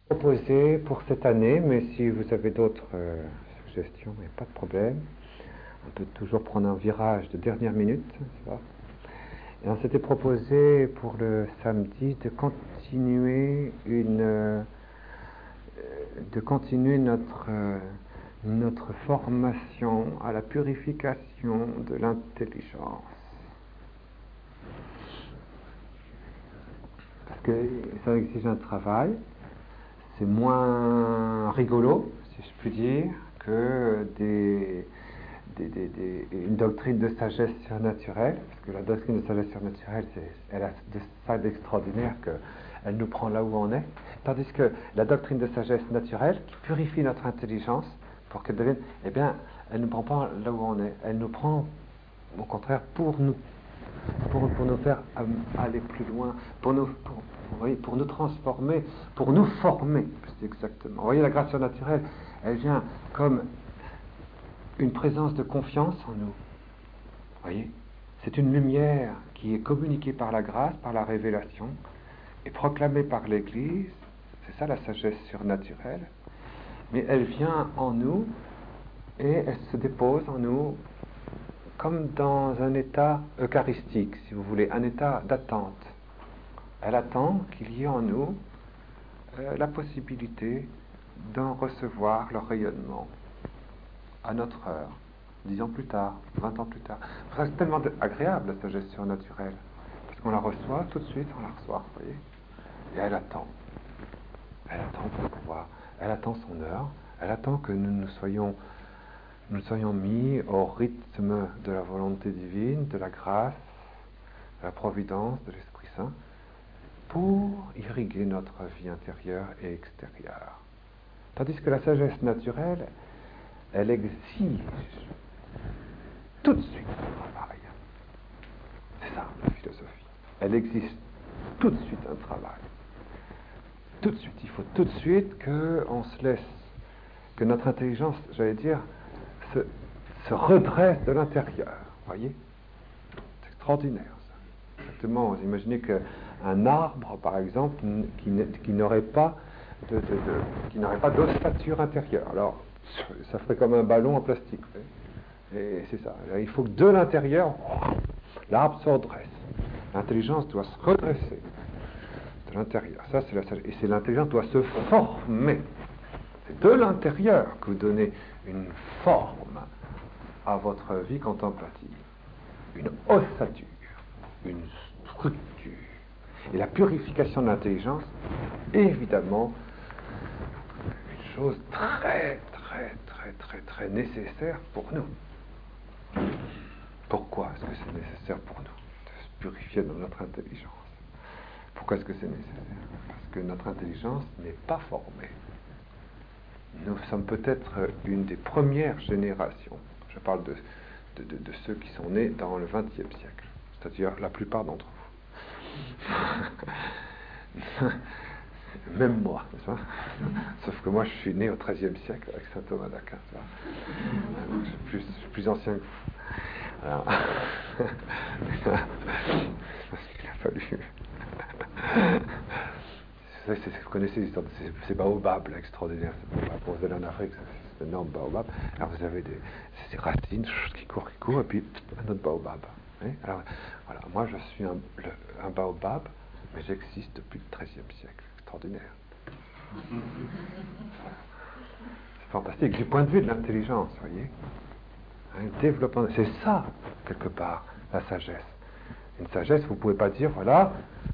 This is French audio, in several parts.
Proposé pour cette année, mais si vous avez d'autres suggestions, il n'y a pas de problème. On peut toujours prendre un virage de dernière minute, ça va. Et on s'était proposé pour le samedi de continuer notre formation à la purification de l'intelligence. Parce que ça exige un travail. C'est moins rigolo, si je puis dire, que une doctrine de sagesse surnaturelle, parce que la doctrine de sagesse surnaturelle, elle a de ça d'extraordinaire qu'elle nous prend là où on est, tandis que la doctrine de sagesse naturelle, qui purifie notre intelligence pour qu'elle devienne, eh bien, elle ne nous prend pas là où on est, elle nous prend, au contraire, pour nous faire aller plus loin, pour nous transformer, pour nous former, plus exactement. Vous voyez, la grâce surnaturelle, elle vient comme une présence de confiance en nous. Vous voyez, c'est une lumière qui est communiquée par la grâce, par la révélation, et proclamée par l'Église. C'est ça la sagesse surnaturelle. Mais elle vient en nous et elle se dépose en nous comme dans un état eucharistique, si vous voulez, un état d'attente. Elle attend qu'il y ait en nous la possibilité d'en recevoir le rayonnement à notre heure, 10 ans plus tard, 20 ans plus tard. C'est tellement agréable, la sagesse surnaturelle, parce qu'on la reçoit tout de suite, on la reçoit, vous voyez, et elle attend. Elle attend pour pouvoir, elle attend son heure, elle attend que nous soyons mis au rythme de la volonté divine, de la grâce, de la providence, de l'Esprit Saint, pour irriguer notre vie intérieure et extérieure. Tandis que la sagesse naturelle, elle exige tout de suite un travail. C'est ça, la philosophie. Elle exige tout de suite un travail. Tout de suite. Il faut tout de suite qu'on se laisse, que notre intelligence, j'allais dire, se redresse de l'intérieur. Voyez, c'est extraordinaire, ça. Exactement, vous imaginez qu'un arbre, par exemple, qui n'aurait pas d'ossature intérieure. Alors, ça ferait comme un ballon en plastique. Et c'est ça. Il faut que de l'intérieur, l'arbre se redresse. L'intelligence doit se redresser de l'intérieur. Ça, c'est la sagesse. Et l'intelligence doit se former. C'est de l'intérieur que vous donnez une forme à votre vie contemplative. Une ossature, une structure. Et la purification de l'intelligence, évidemment, une chose très, très, très, très, très nécessaire pour nous. Pourquoi est-ce que c'est nécessaire pour nous de se purifier dans notre intelligence? Pourquoi est-ce que c'est nécessaire? Parce que notre intelligence n'est pas formée. Nous sommes peut-être une des premières générations, je parle de ceux qui sont nés dans le XXe siècle, c'est-à-dire la plupart d'entre vous. Même moi, n'est-ce pas? Sauf que moi je suis né au XIIIe siècle avec saint Thomas d'Aquin. Je suis plus ancien que vous. Alors, parce qu'il a fallu. Vous connaissez l'histoire de ces baobabs là, extraordinaires. Quand vous allez en Afrique, c'est un énorme baobab. Alors vous avez ces racines qui courent, et puis un autre baobab. Alors voilà, moi je suis un baobab, mais j'existe depuis le XIIIe siècle. Extraordinaire. C'est fantastique, du point de vue de l'intelligence, vous voyez. Un développement, c'est ça, quelque part, la sagesse. Une sagesse, vous ne pouvez pas dire, voilà,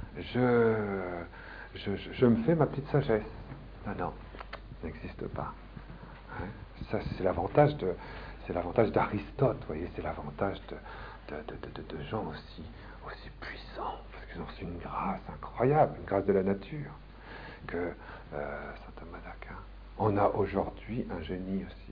je me fais ma petite sagesse. Non, ça n'existe pas. Ça, c'est l'avantage d'Aristote, vous voyez, c'est l'avantage de gens aussi puissants, parce qu'ils ont reçu une grâce incroyable, une grâce de la nature, que saint Thomas d'Aquin. On a aujourd'hui un génie aussi.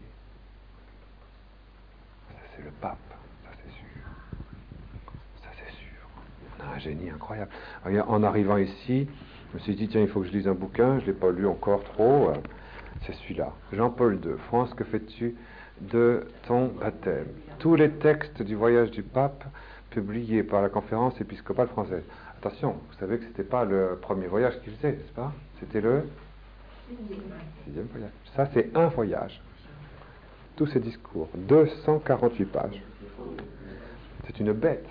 Ça, c'est le pape, ça c'est sûr. Ça c'est sûr. On a un génie incroyable. Regarde, en arrivant ici, je me suis dit, tiens, il faut que je lise un bouquin, je ne l'ai pas lu encore trop, c'est celui-là. Jean-Paul II, France, que fais-tu de ton baptême? Tous les textes du voyage du pape publiés par la conférence épiscopale française. Attention, vous savez que ce n'était pas le premier voyage qu'il faisait, n'est-ce pas? C'était le 6e voyage. Ça, c'est un voyage. Tous ces discours, 248 pages. C'est une bête.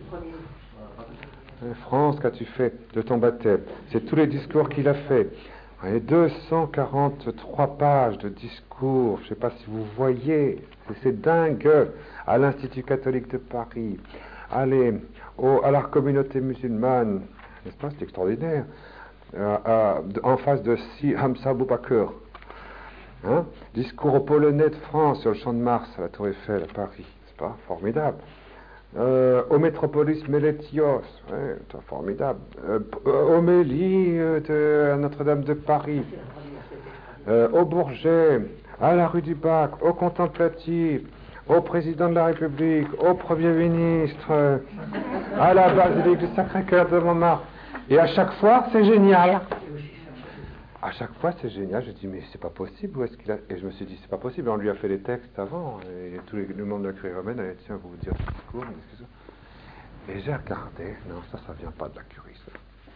France, qu'as-tu fait de ton baptême? C'est tous les discours qu'il a fait. Et 243 pages de discours, je ne sais pas si vous voyez, c'est dingue. À l'Institut catholique de Paris, allez, à la communauté musulmane, n'est-ce pas, c'est extraordinaire. En face de Hamza Boubacar, hein, discours aux Polonais de France sur le Champ de Mars, à la Tour Eiffel, à Paris, c'est pas formidable. Au Métropolis Meletios, ouais, formidable. Homélie à Notre-Dame de Paris, au Bourget, à la rue du Bac, au Contemplatif, au président de la République, au Premier ministre, à la basilique du Sacré-Cœur de Montmartre. Et à chaque fois, c'est génial. À chaque fois, c'est génial. Je dis, mais c'est pas possible. Où est-ce qu'il a... Et je me suis dit, c'est pas possible. On lui a fait les textes avant. Et tous les membres de la curie romaine allaient, tiens, vous dire ce discours. Et j'ai regardé. Non, ça vient pas de la curie, ça.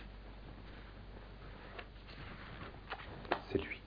C'est lui.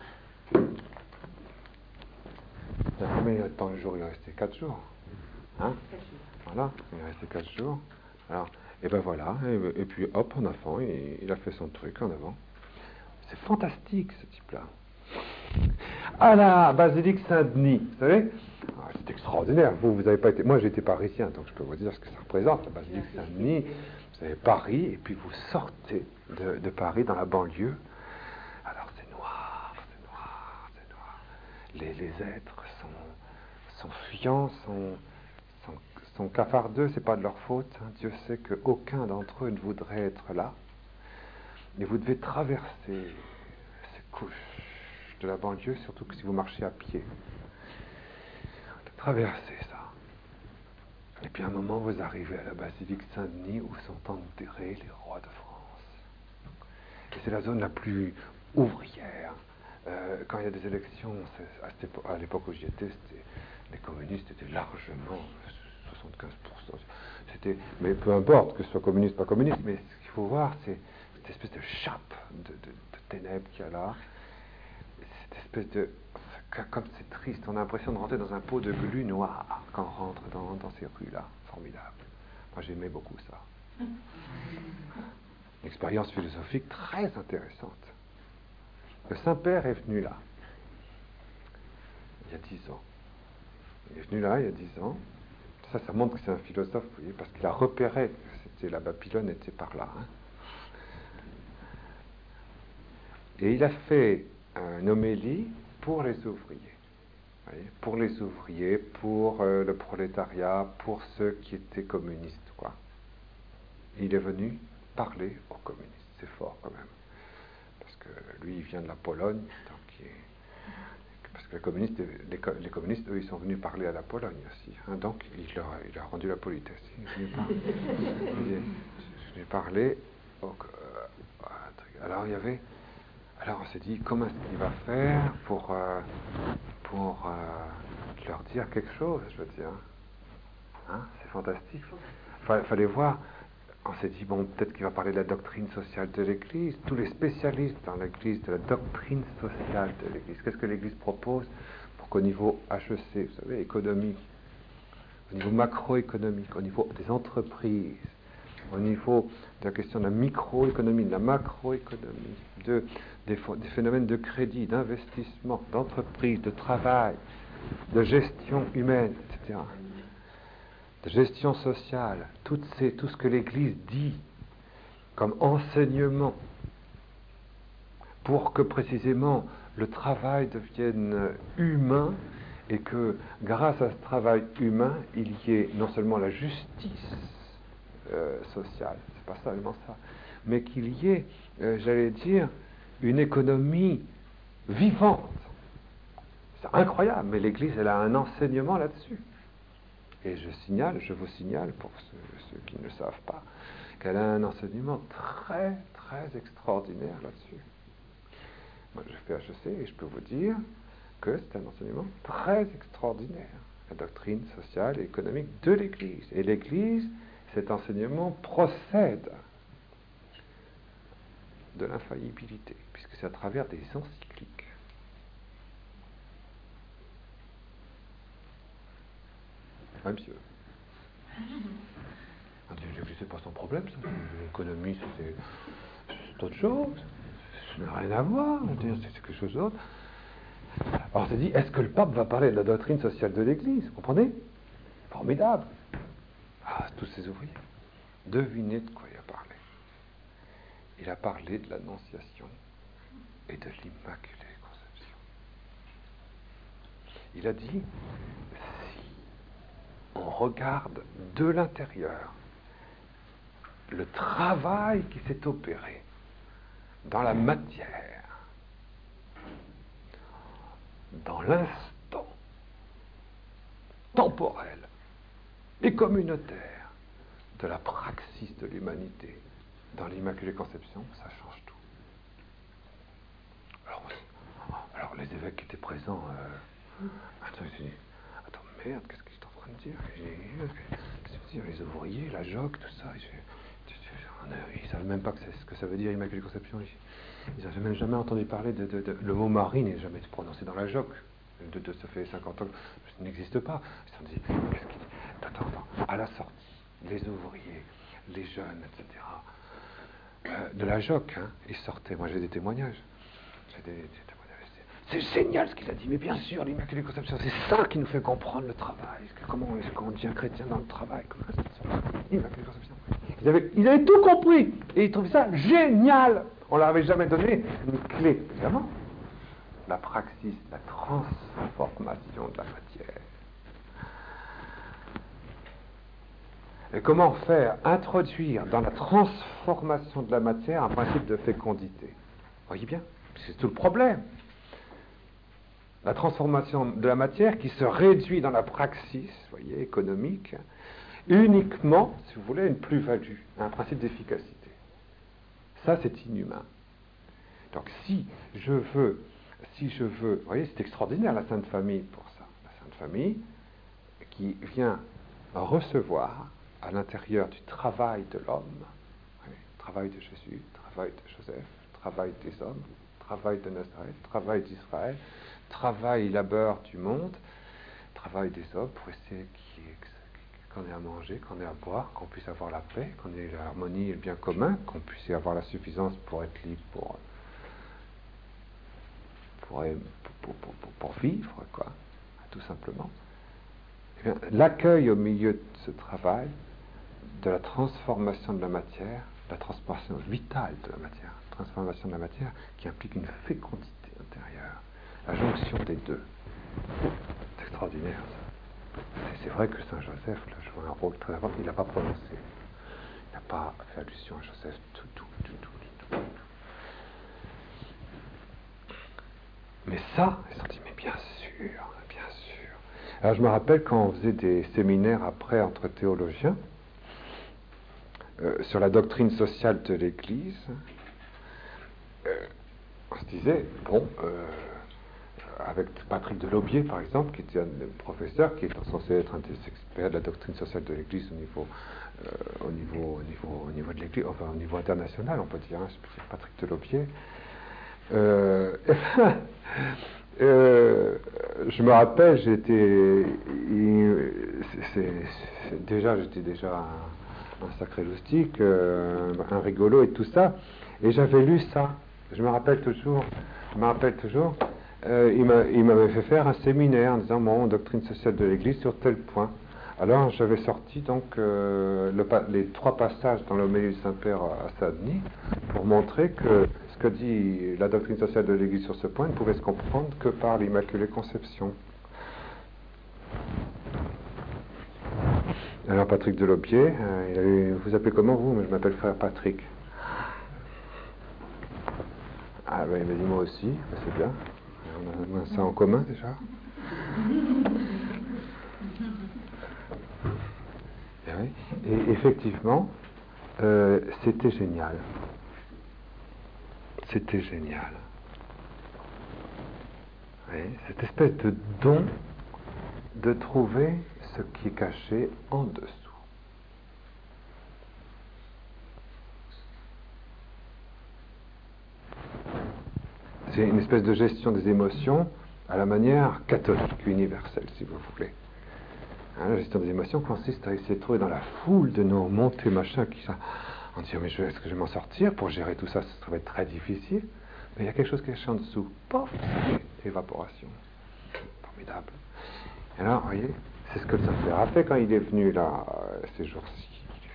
Combien de temps le jour? Il est resté 4 jours. Hein? 4 jours. Voilà, il est resté 4 jours. Alors, et ben voilà. Et puis, hop, en avant, il a fait son truc en avant. C'est fantastique, ce type-là. À la basilique Saint-Denis, vous savez, c'est extraordinaire. Vous n'avez pas été... Moi, j'étais parisien, donc je peux vous dire ce que ça représente, la basilique Saint-Denis. Vous avez Paris, et puis vous sortez de Paris dans la banlieue. Alors, c'est noir, c'est noir, c'est noir. Les êtres sont fuyants, sont cafardeux, c'est pas de leur faute. Hein. Dieu sait qu'aucun d'entre eux ne voudrait être là. Et vous devez traverser ces couches de la banlieue, surtout que si vous marchez à pied. Traversez ça. Et puis à un moment, vous arrivez à la basilique Saint-Denis où sont enterrés les rois de France. Et c'est la zone la plus ouvrière. Quand il y a des élections, à l'époque où j'y étais, les communistes étaient largement 75%. Mais peu importe que ce soit communiste ou pas communiste, mais ce qu'il faut voir, c'est cette espèce de chape de ténèbres qu'il y a là, cette espèce de... Comme c'est triste, on a l'impression de rentrer dans un pot de glu noir quand on rentre dans ces rues-là. Formidable. Moi, j'aimais beaucoup ça. Une expérience philosophique très intéressante. Le Saint-Père est venu là, il y a 10 ans. Il est venu là, il y a 10 ans. Ça montre que c'est un philosophe, vous voyez, parce qu'il a repéré que la Babylone était par là. Hein. Et il a fait une homélie pour les ouvriers. Voyez, pour les ouvriers, pour le prolétariat, pour ceux qui étaient communistes, quoi. Et il est venu parler aux communistes. C'est fort quand même. Parce que lui, il vient de la Pologne, donc parce que les communistes, eux, ils sont venus parler à la Pologne aussi. Hein, donc, il a rendu la politesse. Il est venu parler. Alors, il y avait... Alors on s'est dit, comment est-ce qu'il va faire pour leur dire quelque chose, je veux dire. Hein, c'est fantastique. Fallait voir. On s'est dit, bon, peut-être qu'il va parler de la doctrine sociale de l'Église. Tous les spécialistes dans l'Église de la doctrine sociale de l'Église. Qu'est-ce que l'Église propose pour qu'au niveau HEC, vous savez, économique, au niveau macroéconomique, au niveau des entreprises, au niveau de la question de la microéconomie, de la macroéconomie, des phénomènes de crédit, d'investissement, d'entreprise, de travail, de gestion humaine, etc., de gestion sociale, tout ce que l'Église dit comme enseignement pour que précisément le travail devienne humain et que grâce à ce travail humain, il y ait non seulement la justice sociale, c'est pas seulement ça, mais qu'il y ait, j'allais dire, une économie vivante. C'est incroyable, mais l'Église, elle a un enseignement là-dessus. Et je vous signale, pour ceux qui ne le savent pas, qu'elle a un enseignement très, très extraordinaire là-dessus. Moi, je fais HEC et je peux vous dire que c'est un enseignement très extraordinaire. La doctrine sociale et économique de l'Église. Et l'Église, cet enseignement procède de l'infaillibilité, puisque c'est à travers des encycliques. Oui, monsieur. L'Église, c'est pas son problème, ça. L'économie, c'est autre chose. Ça n'a rien à voir. C'est quelque chose d'autre. Alors, c'est dit, est-ce que le pape va parler de la doctrine sociale de l'Église? Vous comprenez? Formidable. Ah, tous ces ouvriers. Devinez de quoi il a parlé. Il a parlé de l'Annonciation et de l'Immaculée Conception. Il a dit, si on regarde de l'intérieur le travail qui s'est opéré dans la matière, dans l'instant temporel et communautaire de la praxis de l'humanité dans l'Immaculée Conception, ça change tout. Alors les évêques qui étaient présents, attends, merde, qu'est-ce que je suis en train de dire? Qu'est-ce que les ouvriers, la joque, tout ça, ils ne savent même pas ce que ça veut dire Immaculée Conception. Ils n'avaient même jamais entendu parler le mot Marie n'est jamais prononcé dans la joque. Ça fait 50 ans que ça n'existe pas. Ils se sont dit, qu'est-ce qu'il dit? Attends, à la sortie, les ouvriers, les jeunes, etc., de la joque, hein, ils sortaient. Moi, j'ai des témoignages. C'est génial ce qu'il a dit, mais bien sûr, l'Immaculée Conception, c'est ça qui nous fait comprendre le travail. Comment est-ce qu'on devient chrétien dans le travail? L'Immaculée Conception. Ils avaient tout compris, et ils trouvaient ça génial. On leur avait jamais donné une clé, évidemment. La praxis, la transformation de la matière. Et comment faire introduire dans la transformation de la matière un principe de fécondité? Vous voyez bien, c'est tout le problème. La transformation de la matière qui se réduit dans la praxis, vous voyez, économique, uniquement, si vous voulez, une plus-value, un principe d'efficacité. Ça, c'est inhumain. Donc, si je veux, vous voyez, c'est extraordinaire la Sainte Famille pour ça. La Sainte Famille qui vient recevoir à l'intérieur du travail de l'homme, travail de Jésus, travail de Joseph, travail des hommes, travail de Nazareth, travail d'Israël, travail et labeur du monde, travail des hommes pour essayer qu'on ait à manger, qu'on ait à boire, qu'on puisse avoir la paix, qu'on ait l'harmonie et le bien commun, qu'on puisse avoir la suffisance pour être libre, pour vivre, quoi, tout simplement. Eh bien, l'accueil au milieu de ce travail, de la transformation de la matière, la transformation vitale de la matière, transformation de la matière qui implique une fécondité intérieure, la jonction des deux. C'est extraordinaire, ça. Et c'est vrai que Saint Joseph là, joue un rôle très important. Il n'a pas prononcé. Il n'a pas fait allusion à Joseph du tout. Mais ça, ils se sont dit, mais bien sûr. Alors je me rappelle quand on faisait des séminaires après entre théologiens, sur la doctrine sociale de l'Église, on se disait, avec Patrick Delaubier, par exemple, qui était un professeur, qui est censé être un des experts de la doctrine sociale de l'Église au niveau de l'Église, enfin au niveau international, on peut dire, hein, c'est Patrick Delaubier. Je me rappelle, j'étais déjà un sacré loustique, un rigolo et tout ça, et j'avais lu ça. Je me rappelle toujours. Il m'avait fait faire un séminaire en disant bon, doctrine sociale de l'Église sur tel point. Alors j'avais sorti donc les 3 passages dans l'homélie du Saint-Père à Saint-Denis pour montrer que ce que dit la doctrine sociale de l'Église sur ce point ne pouvait se comprendre que par l'Immaculée Conception. Alors Patrick Delaubier, vous appelez comment vous? Mais je m'appelle frère Patrick. Ah ben il m'a dit moi aussi, c'est bien. On a ça en commun déjà. Et effectivement, c'était génial. C'était génial. Oui, cette espèce de don de trouver ce qui est caché en dessous. C'est une espèce de gestion des émotions à la manière catholique, universelle, si vous voulez. Hein, la gestion des émotions consiste à essayer de trouver dans la foule de nos montées, machin, qui ça. On dit, mais est-ce que je vais m'en sortir? Pour gérer tout ça, ça va être très difficile. Mais il y a quelque chose qui est en dessous. Pof, évaporation. Formidable. Et alors, vous voyez, c'est ce que le Saint-Père a fait quand il est venu là, ces jours-ci.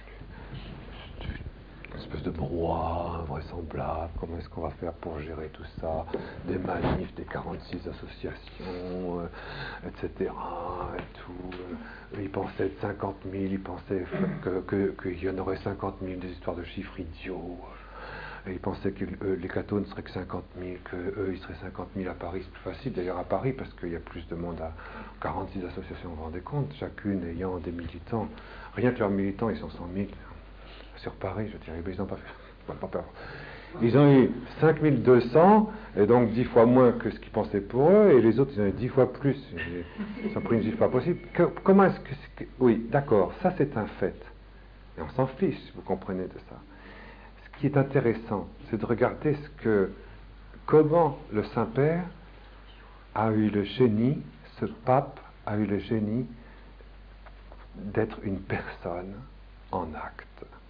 Une espèce de brouhaha invraisemblable. Comment est-ce qu'on va faire pour gérer tout ça? Des manifs, des 46 associations, etc. Et tout. Il pensait être 50 000, il pensait qu'il y en aurait 50 000, des histoires de chiffres idiots. Et il pensait que les cathos ne seraient que 50 000, qu'eux, ils seraient 50 000 à Paris. C'est plus facile d'ailleurs à Paris parce qu'il y a plus de monde à 46 associations, vous vous rendez compte, chacune ayant des militants. Rien que leurs militants, ils sont 100 000. Sur Paris, je dirais, ils n'ont pas fait. Pas peur. Ils ont eu 5200, et donc 10 fois moins que ce qu'ils pensaient pour eux, et les autres, ils en ont eu 10 fois plus. Ils ont pris une gifle pas possible. Comment est-ce que... Oui, d'accord, ça c'est un fait. Et on s'en fiche, si vous comprenez de ça. Ce qui est intéressant, c'est de regarder comment le Saint-Père a eu le génie, ce pape a eu le génie d'être une personne en acte.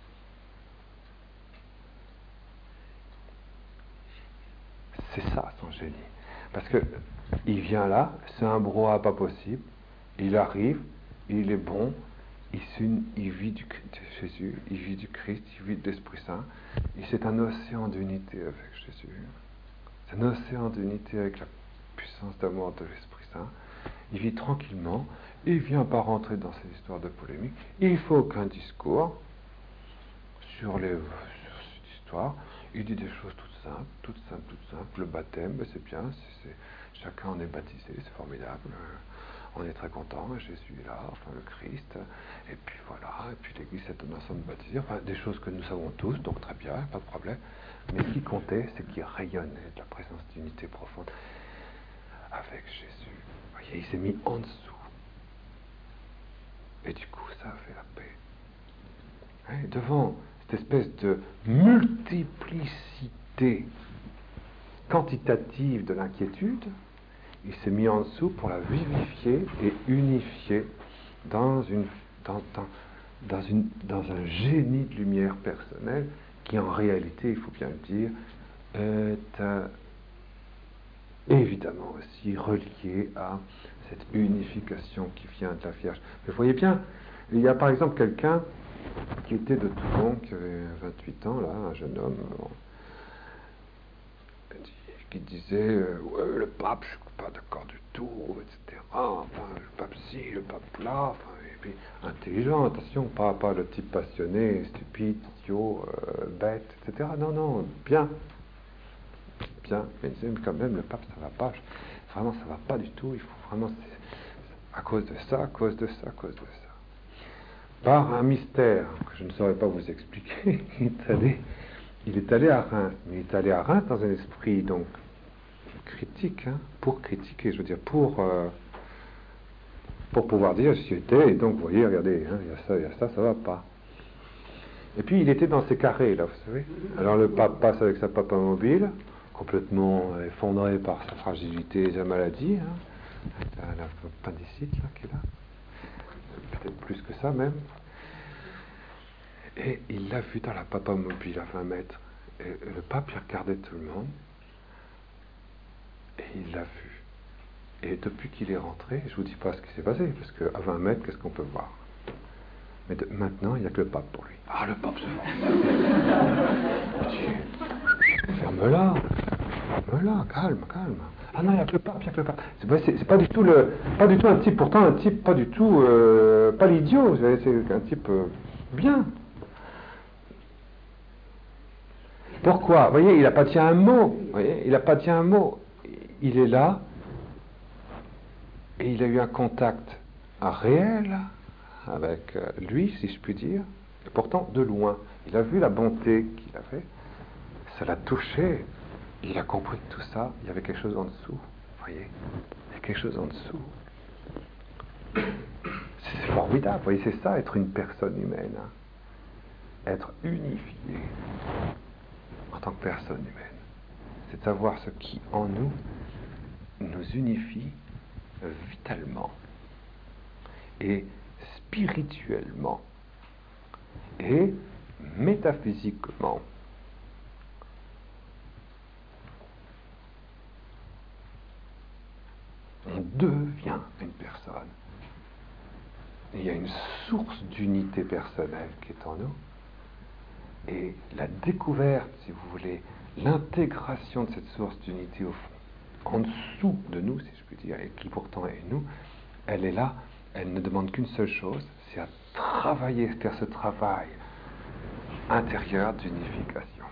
C'est ça son génie. Parce que il vient là, c'est un brouhaha pas possible, il arrive, il est bon, il vit de Jésus, il vit du Christ, il vit de l'Esprit Saint, et c'est un océan d'unité avec Jésus. C'est un océan d'unité avec la puissance d'amour de l'Esprit Saint. Il vit tranquillement, il ne vient pas rentrer dans ces histoires de polémique, il ne faut aucun discours sur cette histoire. Il dit des choses toutes simples. Le baptême, ben c'est bien, chacun en est baptisé, c'est formidable. On est très content, Jésus est là, enfin le Christ, et puis voilà, et puis l'Église est un ensemble baptisé, enfin des choses que nous savons tous, donc très bien, pas de problème. Mais ce qui comptait, c'est qu'il rayonnait de la présence d'unité profonde avec Jésus. Vous voyez, il s'est mis en dessous. Et du coup, ça a fait la paix. Hein, devant cette espèce de multiplicité quantitative de l'inquiétude, il s'est mis en dessous pour la vivifier et unifier dans un génie de lumière personnelle qui en réalité, il faut bien le dire, est évidemment aussi relié à cette unification qui vient de la Vierge. Mais vous voyez bien, il y a par exemple quelqu'un qui était de Toulon, qui avait 28 ans, là, un jeune homme, qui disait ouais, le pape, je ne suis pas d'accord du tout, etc. Enfin, le pape ci, le pape là, enfin, et puis intelligent, attention, pas le type passionné, stupide, idiot, bête, etc. Non, bien, mais quand même, le pape, ça va pas, vraiment, ça va pas du tout, il faut vraiment, à cause de ça, à cause de ça. Par un mystère que je ne saurais pas vous expliquer, il est allé à Reims, mais il est allé à Reims dans un esprit donc critique, hein, pour critiquer, je veux dire, pour pouvoir dire j'y étais, et donc vous voyez, regardez, hein, il y a ça va pas. Et puis il était dans ces carrés là, vous savez. Alors le pape passe avec sa papa mobile, complètement effondré par sa fragilité et sa maladie, hein, avec l'appendicite là qui est là, peut-être plus que ça même. Et il l'a vu dans la papa mobile à 20 mètres. Et le pape, il regardait tout le monde. Et il l'a vu. Et depuis qu'il est rentré, je ne vous dis pas ce qui s'est passé, parce qu'à 20 mètres, qu'est-ce qu'on peut voir? Mais maintenant, il n'y a que le pape pour lui. Ah, le pape, c'est ferme-la, calme. Ah non, il n'y a que le pape. C'est pas du tout un type, pourtant un type pas du tout, pas l'idiot, c'est un type bien. Pourquoi? Vous voyez, il n'a pas dit un mot. Il est là, et il a eu un contact réel avec lui, si je puis dire, et pourtant de loin. Il a vu la bonté qu'il avait, ça l'a touché, il a compris que tout ça, il y avait quelque chose en dessous. Vous voyez, il y a quelque chose en dessous. C'est formidable, vous voyez, c'est ça, être une personne humaine. Hein. Être unifié en tant que personne humaine. c'est de savoir ce qui, en nous, nous unifie vitalement et spirituellement et métaphysiquement. On devient une personne. Il y a une source d'unité personnelle qui est en nous. Et la découverte, si vous voulez, l'intégration de cette source d'unité au fond, en dessous de nous, si je puis dire, et qui pourtant est nous, elle est là, elle ne demande qu'une seule chose, c'est à travailler, faire ce travail intérieur d'unification.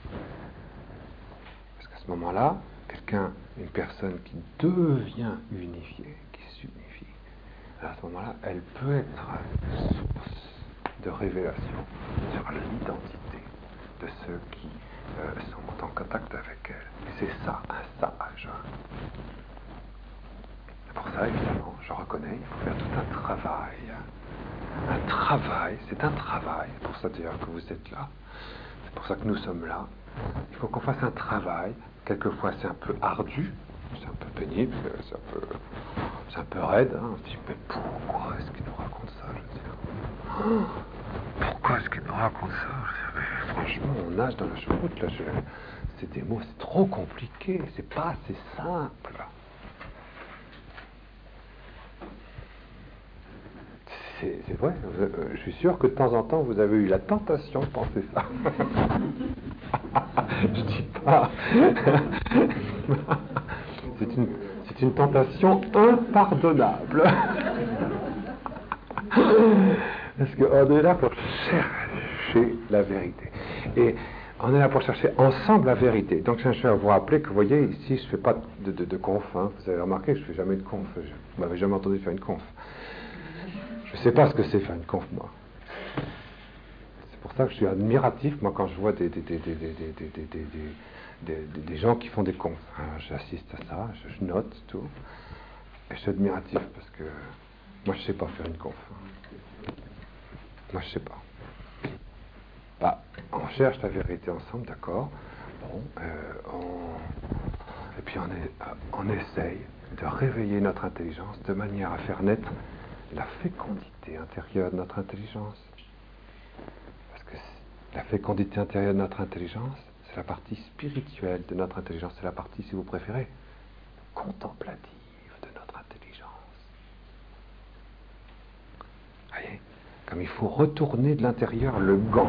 Parce qu'à ce moment-là, une personne qui devient unifiée, qui s'unifie, à ce moment-là, elle peut être source de révélation sur l'identité de ceux qui sont en contact avec elle. Et c'est ça, un sage. Et pour ça, évidemment, je reconnais, il faut faire tout un travail. Un travail, c'est un travail, c'est pour ça d'ailleurs que vous êtes là, c'est pour ça que nous sommes là. Il faut qu'on fasse un travail, quelquefois c'est un peu ardu, c'est un peu pénible, c'est un peu raide, hein. On se dit, mais pourquoi est-ce qu'il nous raconte ça, je veux dire, pourquoi est-ce qu'il nous raconte ça, je veux dire, mais franchement, on nage dans la choucroute, là, c'est des mots, c'est trop compliqué, c'est pas assez simple. C'est vrai, je suis sûr que de temps en temps vous avez eu la tentation de penser ça. Je dis pas. C'est une tentation impardonnable. Parce qu'on est là pour chercher la vérité. Et on est là pour chercher ensemble la vérité. Donc je vais vous rappeler que vous voyez, ici je ne fais pas de conf. Hein. Vous avez remarqué, je ne fais jamais de conf. Vous m'avez jamais entendu faire une conf. Je ne sais pas ce que c'est faire une conf, moi. C'est pour ça que je suis admiratif, moi, quand je vois des gens qui font des confs. Alors, j'assiste à ça, je note tout. Et je suis admiratif parce que moi, je ne sais pas faire une conf. Moi, je ne sais pas. Bah, on cherche la vérité ensemble, d'accord. Bon, et puis on essaye de réveiller notre intelligence de manière à faire naître la fécondité intérieure de notre intelligence. Parce que la fécondité intérieure de notre intelligence, c'est la partie spirituelle de notre intelligence, c'est la partie, si vous préférez, contemplative de notre intelligence. Voyez, comme il faut retourner de l'intérieur le gant.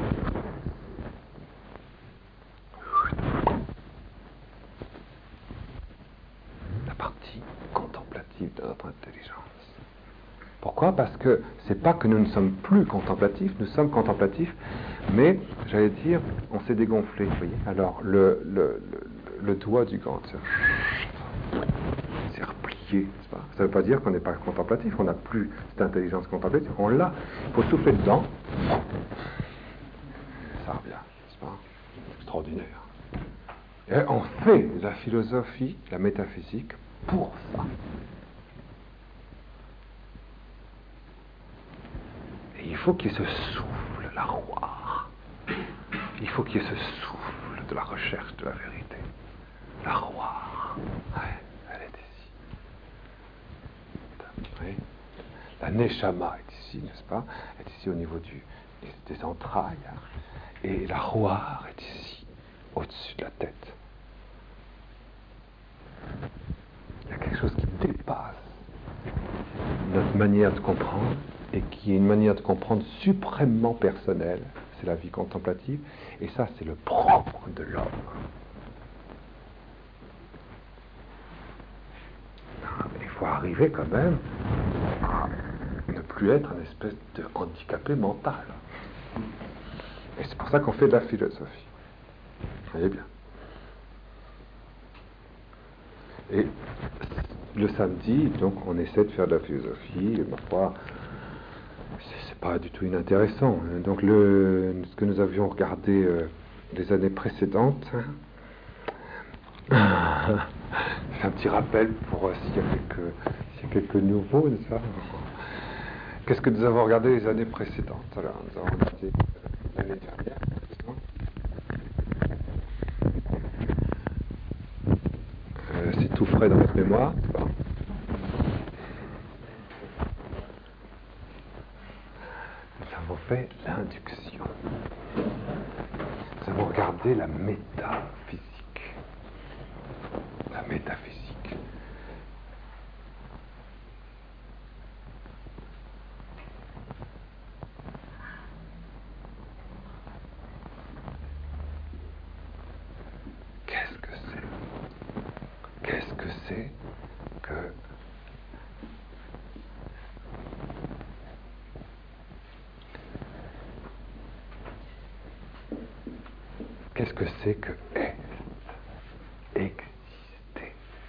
La partie contemplative de notre intelligence. Pourquoi ? Parce que c'est pas que nous ne sommes plus contemplatifs, nous sommes contemplatifs, mais, j'allais dire, on s'est dégonflé, vous voyez. Alors, le doigt du gant c'est replié, n'est-ce pas ? Ça ne veut pas dire qu'on n'est pas contemplatif, on n'a plus cette intelligence contemplative, on l'a, il faut souffler dedans, ça revient, n'est-ce pas ? C'est extraordinaire. Et on fait la philosophie, la métaphysique, pour ça. Il faut qu'il y ait ce souffle, la roire. Il faut qu'il y ait ce souffle de la recherche de la vérité. La roire. Ouais, elle est ici. Oui. La neshama est ici, n'est-ce pas ? Elle est ici au niveau des entrailles. Et la roire est ici, au-dessus de la tête. Il y a quelque chose qui dépasse notre manière de comprendre, et qui est une manière de comprendre suprêmement personnelle, c'est la vie contemplative, et ça c'est le propre de l'homme. Il faut arriver quand même à ne plus être une espèce de handicapé mental. Et c'est pour ça qu'on fait de la philosophie. Vous voyez bien. Et le samedi, donc, on essaie de faire de la philosophie, et parfois, c'est pas du tout inintéressant. Donc, ce que nous avions regardé les années précédentes, c'est un petit rappel pour s'il y a quelques nouveaux, n'est-ce pas ? Qu'est-ce que nous avons regardé les années précédentes ? Alors, nous avons regardé l'année dernière, frais dans votre mémoire. Nous avons fait l'induction. Nous avons regardé la métaphysique. La métaphysique. Qu'est-ce que c'est? Qu'est-ce que c'est que qu'est-ce que c'est que être, exister?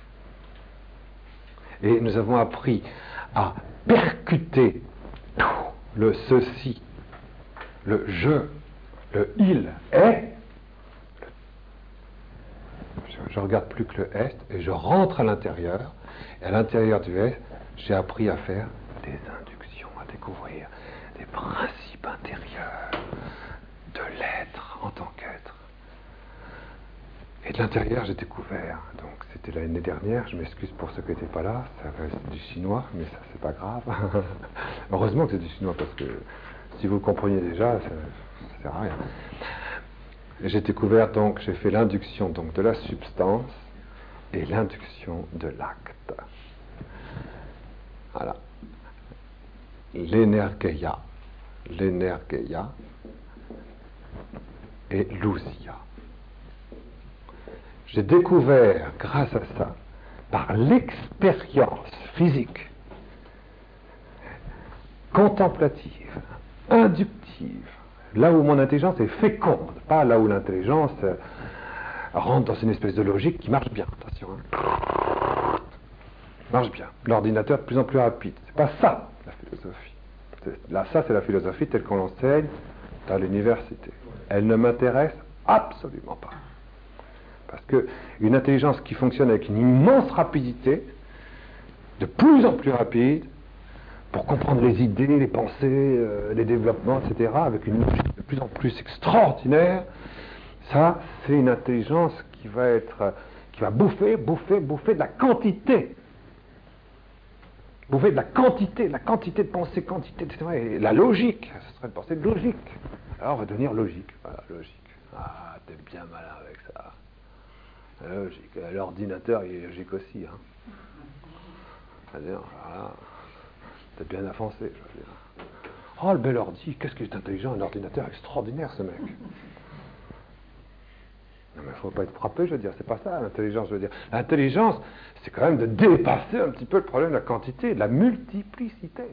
Et nous avons appris à percuter tout le ceci, le je, le il est. Je regarde plus que le est et je rentre à l'intérieur. Et à l'intérieur du est, j'ai appris à faire des inductions, à découvrir des principes intérieurs de l'être en tant qu'être. Et de l'intérieur, j'ai découvert, donc c'était l'année dernière, je m'excuse pour ceux qui n'étaient pas là, ça reste du chinois, mais ça c'est pas grave. Heureusement que c'est du chinois, parce que si vous le compreniez déjà, ça sert à rien. J'ai découvert, donc, j'ai fait l'induction donc, de la substance et l'induction de l'acte. Voilà. L'énergeia et l'ousia. J'ai découvert, grâce à ça, par l'expérience physique, contemplative, inductive, là où mon intelligence est féconde, pas là où l'intelligence rentre dans une espèce de logique qui marche bien. Attention, hein. Marche bien. L'ordinateur est de plus en plus rapide. C'est pas ça, la philosophie. Là, ça, c'est la philosophie telle qu'on l'enseigne dans l'université. Elle ne m'intéresse absolument pas. Parce qu'une intelligence qui fonctionne avec une immense rapidité, de plus en plus rapide, pour comprendre les idées, les pensées, les développements, etc., avec une logique de plus en plus extraordinaire, ça, c'est une intelligence qui va bouffer de la quantité. Bouffer de la quantité de pensée, quantité, etc. Et la logique, ce serait de penser de logique. Alors, on va devenir logique. Voilà, logique. Ah, t'es bien malin avec ça. La logique. L'ordinateur, il est logique aussi, hein. C'est-à-dire, voilà. T'es bien avancé, je veux dire. Oh, le bel ordi, qu'est-ce qu'il est intelligent, un ordinateur extraordinaire, ce mec. Non, mais il ne faut pas être frappé, je veux dire, c'est pas ça l'intelligence, je veux dire. L'intelligence, c'est quand même de dépasser un petit peu le problème de la quantité, de la multiplicité.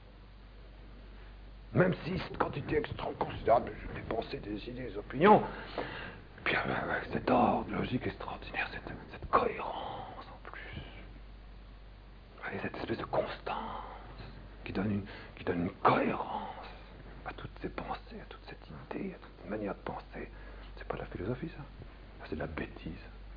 Même si cette quantité extra considérable, des pensées, des idées, des opinions, puis avec cet ordre logique extraordinaire, cette cohérence en plus, et cette espèce de constance qui donne une cohérence à toutes ces pensées, à toute cette idée, à toute cette manière de penser. C'est pas de la philosophie, ça. C'est de la bêtise.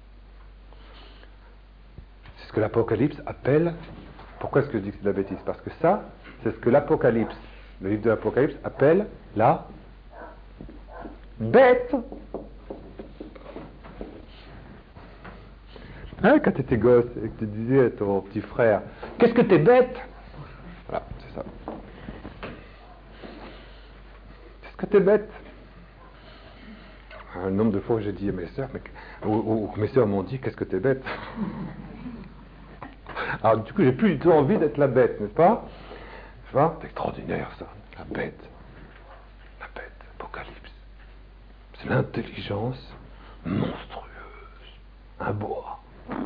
C'est ce que l'Apocalypse appelle... Pourquoi est-ce que je dis que c'est de la bêtise? Parce que ça, c'est ce que l'Apocalypse, le livre de l'Apocalypse, appelle la bête. Hein, quand tu étais gosse et que tu disais à ton petit frère, qu'est-ce que t'es bête? Voilà, c'est ça. Qu'est-ce que t'es bête? Un nombre de fois que j'ai dit à mes sœurs, ou mes sœurs m'ont dit, qu'est-ce que t'es bête? Alors du coup, j'ai plus du tout envie d'être la bête, n'est-ce pas? Tu vois, c'est extraordinaire ça, la bête, Apocalypse. C'est l'intelligence monstrueuse, un boa.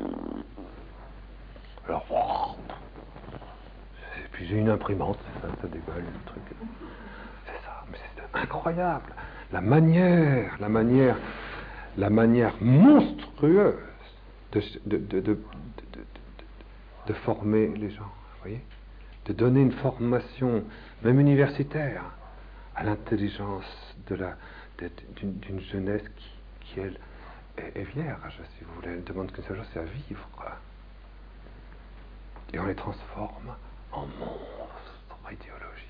Alors, et puis j'ai une imprimante, ça déballe le truc. C'est ça, mais c'est incroyable. La manière monstrueuse de former les gens, vous voyez, de donner une formation, même universitaire, à l'intelligence d'une jeunesse qui elle, est vierge, si vous voulez. Elle ne demande qu'une seule chose, c'est à vivre. Et on les transforme en monstres idéologiques.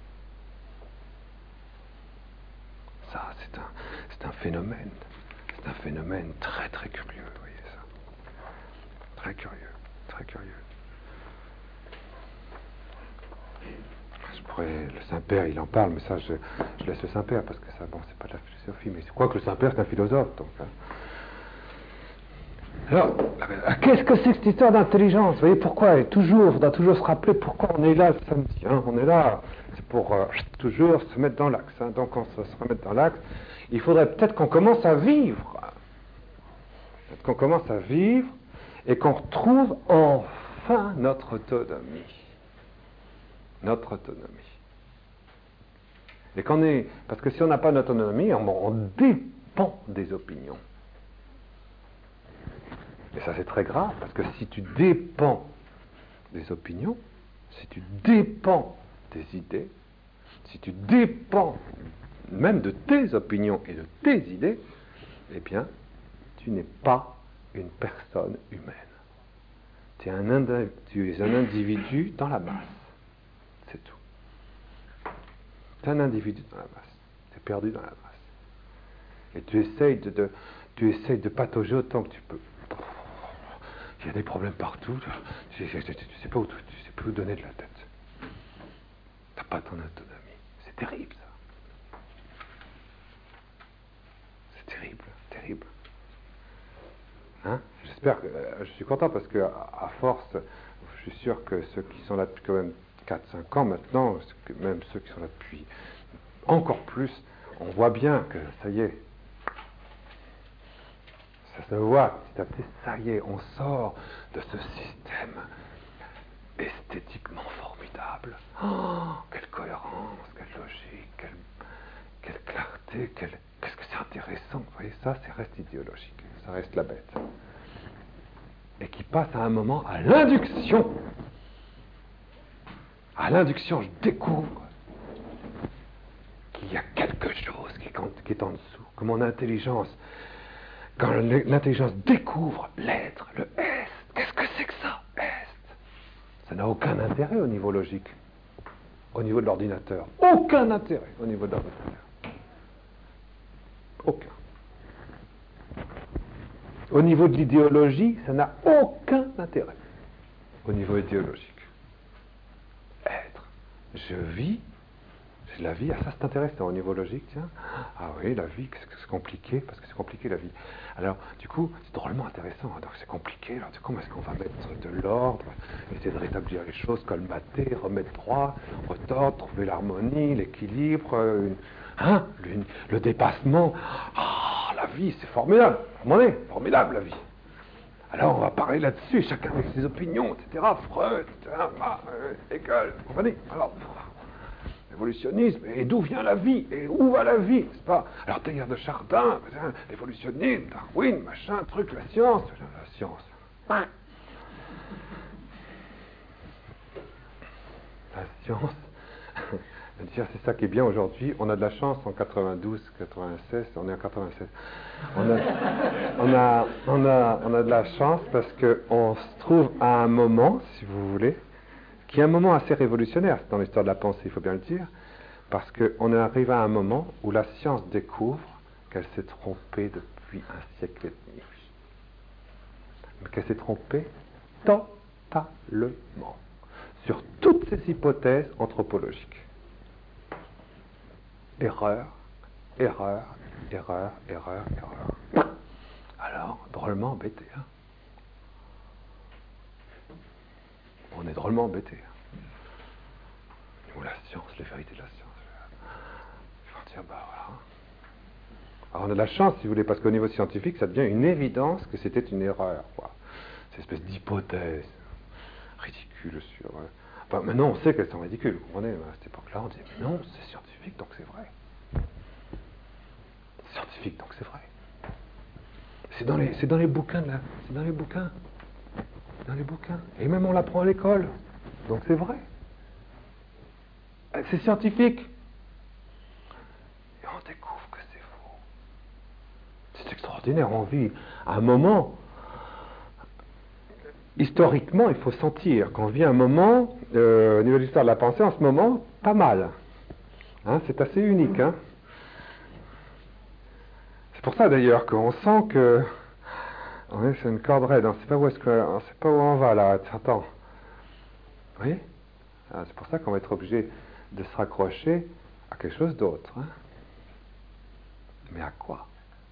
Ça, c'est un phénomène. C'est un phénomène très très curieux, vous voyez ça. Très curieux. très curieux. Le Saint-Père, il en parle, mais ça, je laisse le Saint-Père, parce que ça, bon, c'est pas de la philosophie, mais je crois que le Saint-Père, c'est un philosophe, donc. Alors, qu'est-ce que c'est que cette histoire d'intelligence? Vous voyez, pourquoi? Il faudra toujours se rappeler pourquoi on est là ce samedi. Hein, on est là, c'est pour toujours se mettre dans l'axe. Hein, donc, on se remettre dans l'axe. Il faudrait peut-être qu'on commence à vivre. Peut-être qu'on commence à vivre et qu'on retrouve enfin notre autonomie. Notre autonomie. Et parce que si on n'a pas d'autonomie, on dépend des opinions. Et ça c'est très grave, parce que si tu dépends des opinions, si tu dépends des idées, si tu dépends même de tes opinions et de tes idées, eh bien, tu n'es pas une personne humaine. Tu es un individu dans la masse. C'est tout. Tu es un individu dans la masse. Tu es perdu dans la masse. Et tu essayes de patauger autant que tu peux. Il y a des problèmes partout. Tu sais pas où, tu sais plus où donner de la tête. Tu n'as pas ton autonomie. C'est terrible, ça. C'est terrible, terrible. Hein? J'espère que... je suis content parce que, à force, je suis sûr que ceux qui sont là depuis quand même 4-5 ans maintenant, même ceux qui sont là depuis encore plus, on voit bien que ça y est, ça se voit petit à petit, ça y est, on sort de ce système esthétiquement formidable. Oh, quelle cohérence, quelle logique, quelle clarté, qu'est-ce que c'est intéressant. Vous voyez, ça reste idéologique, ça reste la bête. Et qui passe à un moment à l'induction. À l'induction, je découvre qu'il y a quelque chose qui est en dessous, que mon intelligence, quand l'intelligence découvre l'être, le est, qu'est-ce que c'est que ça, est? Ça n'a aucun intérêt au niveau logique, au niveau de l'ordinateur. Aucun intérêt au niveau de l'ordinateur. Aucun. Au niveau de l'idéologie, ça n'a aucun intérêt. Au niveau idéologique. Être. Je vis. La vie, ah ça c'est intéressant au niveau logique, tiens. Ah oui, la vie, qu'est-ce que c'est compliqué, parce que c'est compliqué la vie. Alors, du coup, c'est drôlement intéressant, donc c'est compliqué, alors comment est-ce qu'on va mettre de l'ordre, essayer de rétablir les choses, colmater, remettre droit, retordre, trouver l'harmonie, l'équilibre, le dépassement. Ah, la vie, c'est formidable, formidable la vie. Alors on va parler là-dessus, chacun avec ses opinions, etc. Freud, etc. Hegel, compagnie. Alors, l'évolutionnisme, et d'où vient la vie, et où va la vie, n'est-ce pas? Alors Teilhard de Chardin, l'évolutionnisme, Darwin, machin, truc, la science. La science, c'est ça qui est bien aujourd'hui, on a de la chance en 92, 96, on est en 96. On a de la chance parce qu'on se trouve à un moment, si vous voulez, qui est un moment assez révolutionnaire dans l'histoire de la pensée, il faut bien le dire, parce qu'on arrive à un moment où la science découvre qu'elle s'est trompée depuis un siècle et demi. Mais qu'elle s'est trompée totalement sur toutes ces hypothèses anthropologiques. Erreur. Alors, drôlement embêté, hein. On est drôlement embêté. Ou la science, les vérités de la science. Ils vont dire, bah voilà. Alors on a de la chance, si vous voulez, parce qu'au niveau scientifique, ça devient une évidence que c'était une erreur, quoi. Cette espèce d'hypothèse ridicule sur... Enfin, maintenant, on sait qu'elles sont ridicules, vous comprenez? À cette époque-là, on disait, mais non, c'est scientifique, donc c'est vrai. C'est scientifique, donc c'est vrai. C'est dans les bouquins, là. C'est dans les bouquins. Dans les bouquins. Et même on l'apprend à l'école. Donc c'est vrai. C'est scientifique. Et on découvre que c'est faux. C'est extraordinaire. On vit à un moment, historiquement, il faut sentir qu'on vit un moment, au niveau de l'histoire de la pensée, en ce moment, pas mal. Hein, c'est assez unique. Hein. C'est pour ça d'ailleurs qu'on sent que Oui, c'est une corde raide, on ne sait pas où on va là, attends. Oui, c'est pour ça qu'on va être obligé de se raccrocher à quelque chose d'autre. Hein. Mais à quoi?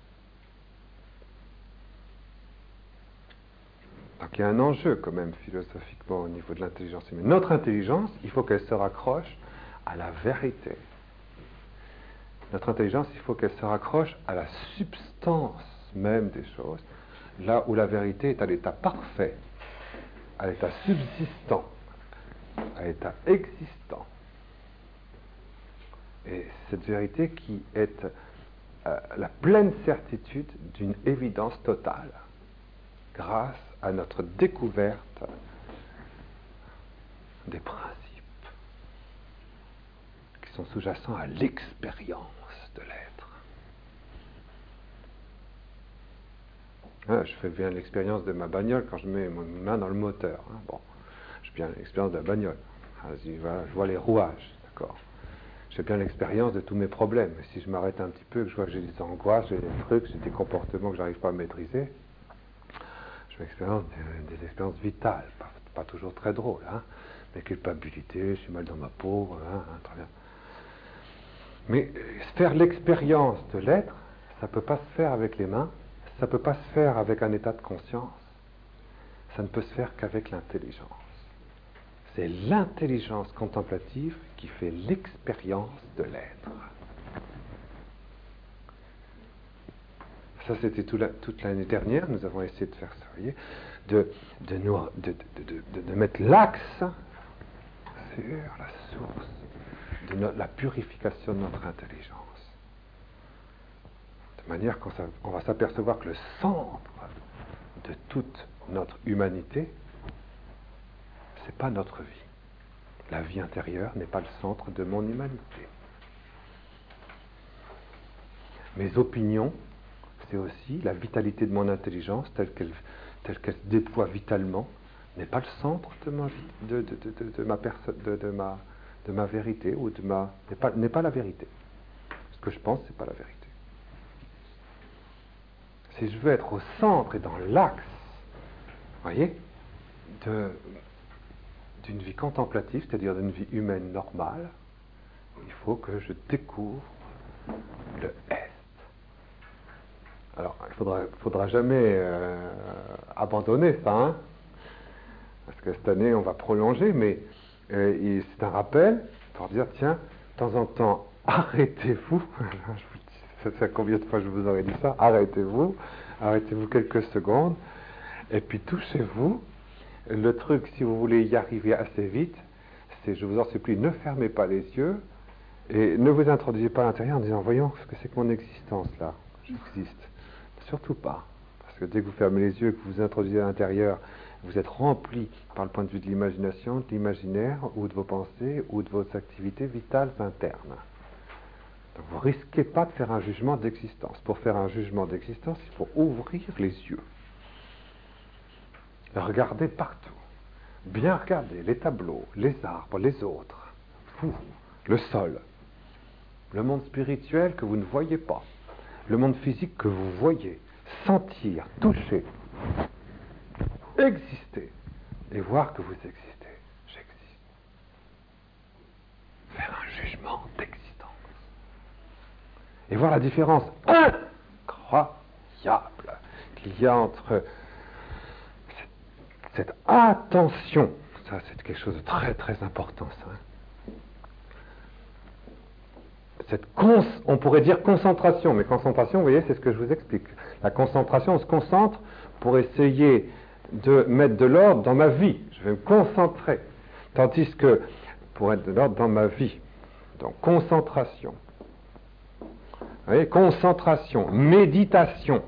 Donc il y a un enjeu quand même philosophiquement au niveau de l'intelligence humaine. Notre intelligence, il faut qu'elle se raccroche à la vérité. Notre intelligence, il faut qu'elle se raccroche à la substance même des choses, là où la vérité est à l'état parfait, à l'état subsistant, à l'état existant. Et cette vérité qui est la pleine certitude d'une évidence totale, grâce à notre découverte des principes qui sont sous-jacents à l'expérience de l'être. Je fais bien l'expérience de ma bagnole quand je mets ma main dans le moteur. Hein. Bon, j'ai bien l'expérience de la bagnole. Je vois les rouages, d'accord. J'ai bien l'expérience de tous mes problèmes. Et si je m'arrête un petit peu, que je vois que j'ai des angoisses, j'ai des trucs, j'ai des comportements que je n'arrive pas à maîtriser, je m'expérience des expériences vitales, pas toujours très drôles, hein. Mes culpabilités, je suis mal dans ma peau, hein, très bien. Mais faire l'expérience de l'être, ça ne peut pas se faire avec les mains, ça ne peut pas se faire avec un état de conscience, ça ne peut se faire qu'avec l'intelligence. C'est l'intelligence contemplative qui fait l'expérience de l'être. Ça, c'était toute l'année dernière, nous avons essayé de faire ça, vous voyez, de mettre l'axe sur la source de la purification de notre intelligence. De manière qu'on va s'apercevoir que le centre de toute notre humanité, c'est pas notre vie. La vie intérieure n'est pas le centre de mon humanité. Mes opinions, c'est aussi la vitalité de mon intelligence, telle qu'elle se déploie vitalement, n'est pas le centre de ma vérité, ou n'est pas la vérité. Ce que je pense, c'est pas la vérité. Si je veux être au centre et dans l'axe, voyez, d'une vie contemplative, c'est-à-dire d'une vie humaine normale, il faut que je découvre le Est. Alors, il faudra jamais abandonner ça, hein, parce que cette année, on va prolonger, mais c'est un rappel pour dire, tiens, de temps en temps, arrêtez-vous. Ça fait combien de fois je vous aurais dit ça? Arrêtez-vous quelques secondes, et puis touchez-vous. Le truc, si vous voulez y arriver assez vite, c'est, je vous en supplie, ne fermez pas les yeux, et ne vous introduisez pas à l'intérieur en disant, voyons ce que c'est que mon existence là, j'existe. Surtout pas, parce que dès que vous fermez les yeux et que vous vous introduisez à l'intérieur, vous êtes rempli par le point de vue de l'imagination, de l'imaginaire, ou de vos pensées, ou de vos activités vitales internes. Donc vous ne risquez pas de faire un jugement d'existence. Pour faire un jugement d'existence, il faut ouvrir les yeux. Regardez partout. Bien regarder les tableaux, les arbres, les autres, vous, le sol, le monde spirituel que vous ne voyez pas, le monde physique que vous voyez, sentir, toucher, exister et voir que vous existez. J'existe. Faire un jugement d'existence. Et voir la différence incroyable qu'il y a entre cette attention, ça c'est quelque chose de très très important, ça. On pourrait dire concentration, mais concentration, vous voyez, c'est ce que je vous explique. La concentration, on se concentre pour essayer de mettre de l'ordre dans ma vie. Je vais me concentrer. Tandis que, pour être de l'ordre dans ma vie, donc concentration. Vous voyez, concentration, méditation.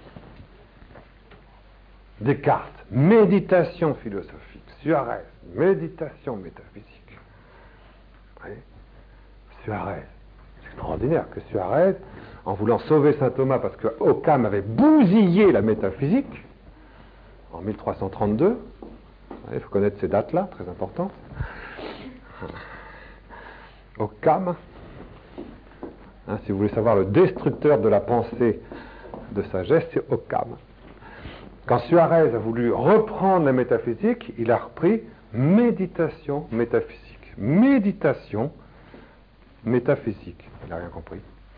Descartes, méditation philosophique. Suarez, méditation métaphysique. Vous voyez, Suarez. Extraordinaire que Suarez, en voulant sauver saint Thomas parce que Occam avait bousillé la métaphysique en 1332, il faut connaître ces dates-là, très importantes. Occam, si vous voulez savoir le destructeur de la pensée de sagesse, c'est Occam. Quand Suarez a voulu reprendre la métaphysique, il a repris méditation métaphysique. Méditation métaphysique. Il n'a rien compris.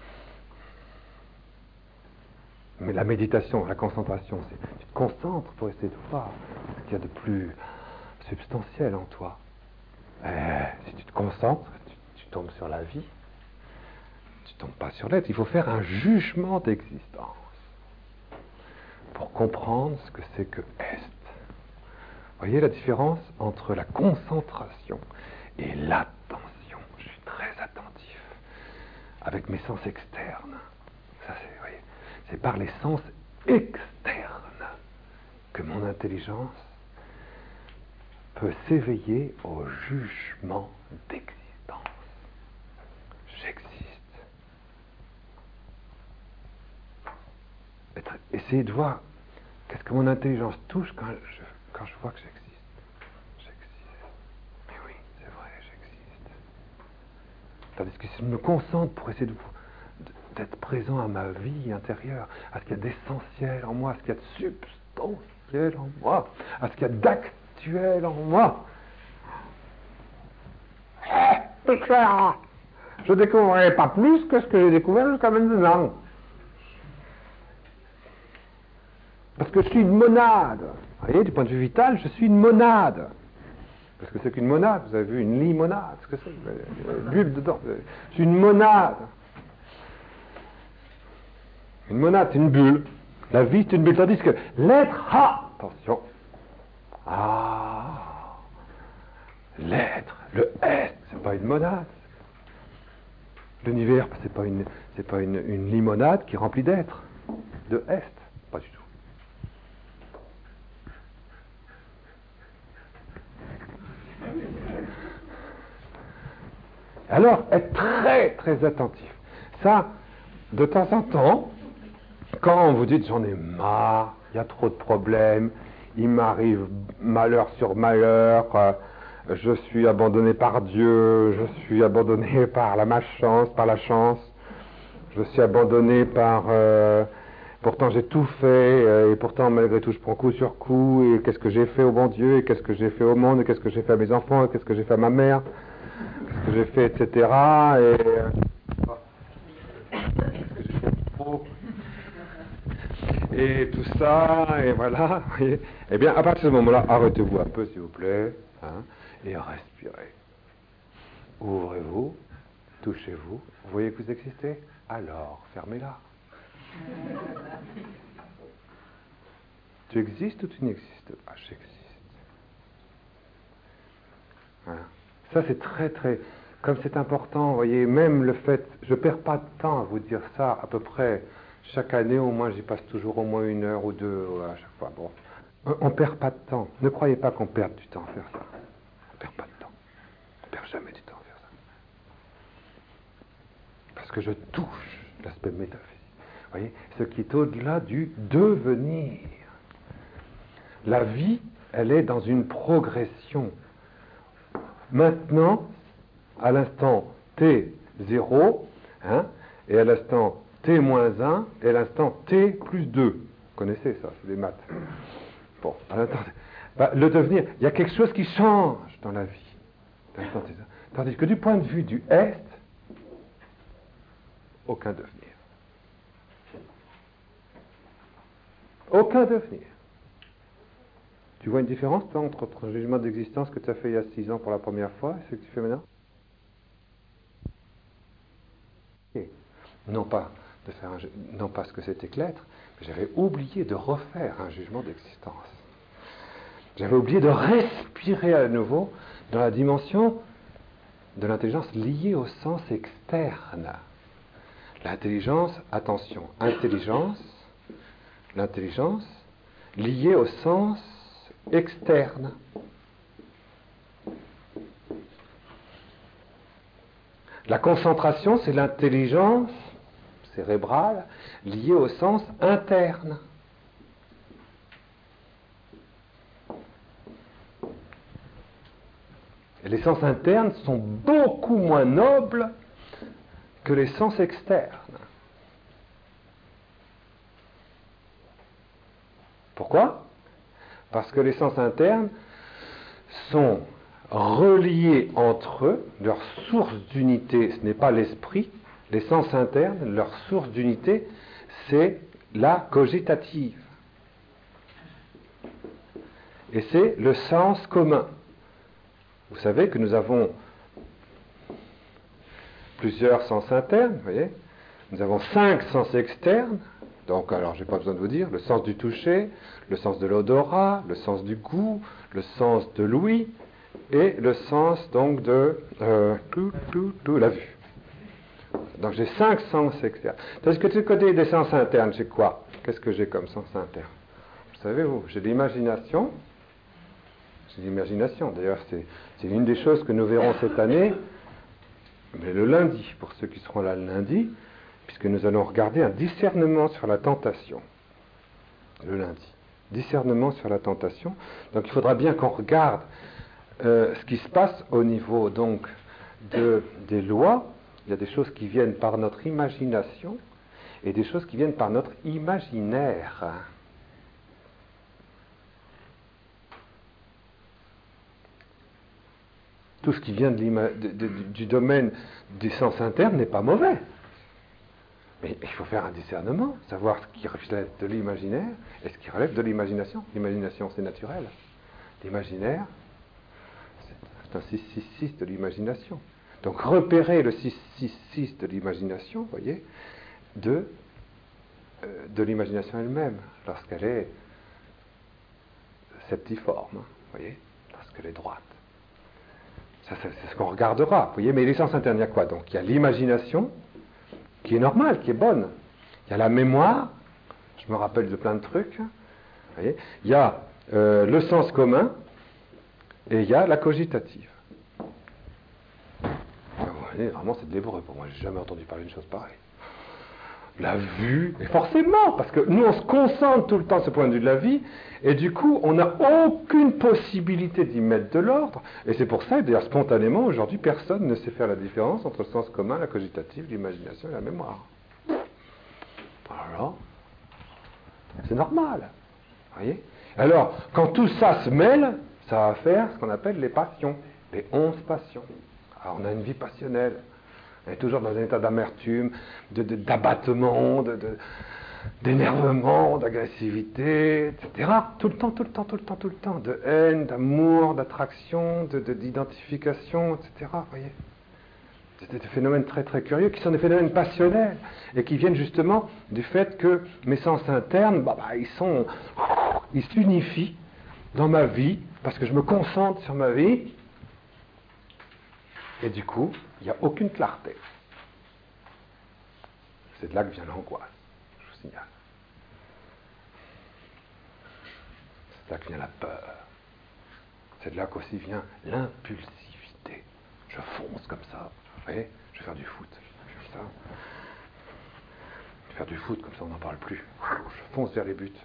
Mais la méditation, la concentration, c'est tu te concentres pour essayer de voir ce qu'il y a de plus substantiel en toi. Si tu te concentres, tu tombes sur la vie. Tu ne tombes pas sur l'être. Il faut faire un jugement d'existence pour comprendre ce que c'est que est. Voyez la différence entre la concentration et l'attention. Je suis très attentif avec mes sens externes. Ça, c'est par les sens externes que mon intelligence peut s'éveiller au jugement d'existence. J'existe. Essayez de voir qu'est-ce que mon intelligence touche quand je vois que j'existe. J'existe. Mais oui, c'est vrai, j'existe. Tandis que si je me concentre pour essayer d'être présent à ma vie intérieure, à ce qu'il y a d'essentiel en moi, à ce qu'il y a de substantiel en moi, à ce qu'il y a d'actuel en moi, je ne découvrirai pas plus que ce que j'ai découvert jusqu'à maintenant. Parce que je suis une monade. Vous voyez, du point de vue vital, je suis une monade. Parce que c'est qu'une monade, vous avez vu une limonade, ce que c'est, une bulle dedans. Je suis une monade. Une monade, c'est une bulle. La vie, c'est une bulle. Tandis que l'être, attention. L'être, le être, c'est pas une monade. L'univers, c'est pas une limonade qui est remplie d'être, de est. Pas du tout. Alors, être très, très attentif. Ça, de temps en temps, quand vous dites j'en ai marre, il y a trop de problèmes, il m'arrive malheur sur malheur, je suis abandonné par Dieu, je suis abandonné par la malchance, par la chance, je suis abandonné par... pourtant j'ai tout fait, et pourtant malgré tout je prends coup sur coup, et qu'est-ce que j'ai fait au bon Dieu, et qu'est-ce que j'ai fait au monde, et qu'est-ce que j'ai fait à mes enfants, et qu'est-ce que j'ai fait à ma mère, qu'est-ce que j'ai fait, etc. Et... qu'est-ce que j'ai fait trop, et tout ça, et voilà, voyez. Eh bien, à partir de ce moment-là, arrêtez-vous un peu, s'il vous plaît, et respirez. Ouvrez-vous, touchez-vous, vous voyez que vous existez? Alors, fermez-la. Tu existes ou tu n'existes pas? J'existe. Voilà. Ça, c'est très, très... Comme c'est important, vous voyez, même le fait... Je ne perds pas de temps à vous dire ça, à peu près... Chaque année, au moins, j'y passe toujours au moins 1 heure ou 2 à chaque fois. Bon. On ne perd pas de temps. Ne croyez pas qu'on perde du temps à faire ça. On ne perd pas de temps. On ne perd jamais du temps à faire ça. Parce que je touche l'aspect métaphysique. Vous voyez, ce qui est au-delà du devenir. La vie, elle est dans une progression. Maintenant, à l'instant t0, et à l'instant t-1, et à l'instant t plus 2. Vous connaissez ça, c'est des maths. Bon, à l'instant, le devenir, il y a quelque chose qui change dans la vie. Tandis que du point de vue du est, aucun devenir. Aucun devenir. Tu vois une différence, toi, entre ton jugement d'existence que tu as fait il y a 6 ans pour la première fois et ce que tu fais maintenant? Non pas ce que c'était que l'être, mais j'avais oublié de refaire un jugement d'existence. J'avais oublié de respirer à nouveau dans la dimension de l'intelligence liée au sens externe. L'intelligence, attention, l'intelligence liée au sens externe. La concentration, c'est l'intelligence cérébrale liée au sens interne. Et les sens internes sont beaucoup moins nobles que les sens externes. Pourquoi? Parce que les sens internes sont reliés entre eux, leur source d'unité, ce n'est pas l'esprit, les sens internes, leur source d'unité, c'est la cogitative. Et c'est le sens commun. Vous savez que nous avons plusieurs sens internes, vous voyez. Nous avons 5 sens externes, donc alors je n'ai pas besoin de vous dire, le sens du toucher, le sens de l'odorat, le sens du goût, le sens de l'ouïe, et le sens donc de la vue. Donc j'ai 5 sens externes. Tandis que du côté des sens internes, j'ai quoi? Qu'est-ce que j'ai comme sens interne? Vous savez, j'ai l'imagination. J'ai l'imagination. D'ailleurs, c'est une des choses que nous verrons cette année, mais le lundi, pour ceux qui seront là le lundi, puisque nous allons regarder un discernement sur la tentation. Le lundi. Discernement sur la tentation. Donc il faudra bien qu'on regarde ce qui se passe au niveau donc des lois. Il y a des choses qui viennent par notre imagination et des choses qui viennent par notre imaginaire. Tout ce qui vient du domaine des sens internes n'est pas mauvais. Mais il faut faire un discernement, savoir ce qui relève de l'imaginaire et ce qui relève de l'imagination. L'imagination, c'est naturel. L'imaginaire, c'est un 666 de l'imagination. Donc repérer le 666 de l'imagination, vous voyez, de l'imagination elle-même, lorsqu'elle est septiforme, vous voyez, lorsqu'elle est droite. Ça, c'est ce qu'on regardera, vous voyez, mais les sens internes, il y a quoi? Donc il y a l'imagination, qui est normale, qui est bonne. Il y a la mémoire, je me rappelle de plein de trucs, vous voyez. Il y a le sens commun, et il y a la cogitative. Vous voyez, vraiment, c'est de l'hébreu pour moi, j'ai jamais entendu parler d'une chose pareille. La vue, et forcément, parce que nous on se concentre tout le temps sur ce point de vue de la vie, et du coup on n'a aucune possibilité d'y mettre de l'ordre, et c'est pour ça, d'ailleurs spontanément, aujourd'hui personne ne sait faire la différence entre le sens commun, la cogitative, l'imagination et la mémoire. Voilà. C'est normal. Vous voyez? Alors, quand tout ça se mêle, ça va faire ce qu'on appelle les passions, les 11 passions. Alors on a une vie passionnelle. On est toujours dans un état d'amertume, d'abattement, d'énervement, d'agressivité, etc. Tout le temps, tout le temps, tout le temps, tout le temps. De haine, d'amour, d'attraction, d'identification, etc. Vous voyez? C'est des phénomènes très très curieux qui sont des phénomènes passionnels et qui viennent justement du fait que mes sens internes, ils s'unifient dans ma vie parce que je me concentre sur ma vie et du coup, il n'y a aucune clarté. C'est de là que vient l'angoisse, je vous signale. C'est de là que vient la peur. C'est de là qu'aussi vient l'impulsivité. Je fonce comme ça. Vous voyez, je vais faire du foot. Je vais faire ça. Je vais faire du foot, comme ça on n'en parle plus. Je fonce vers les buts.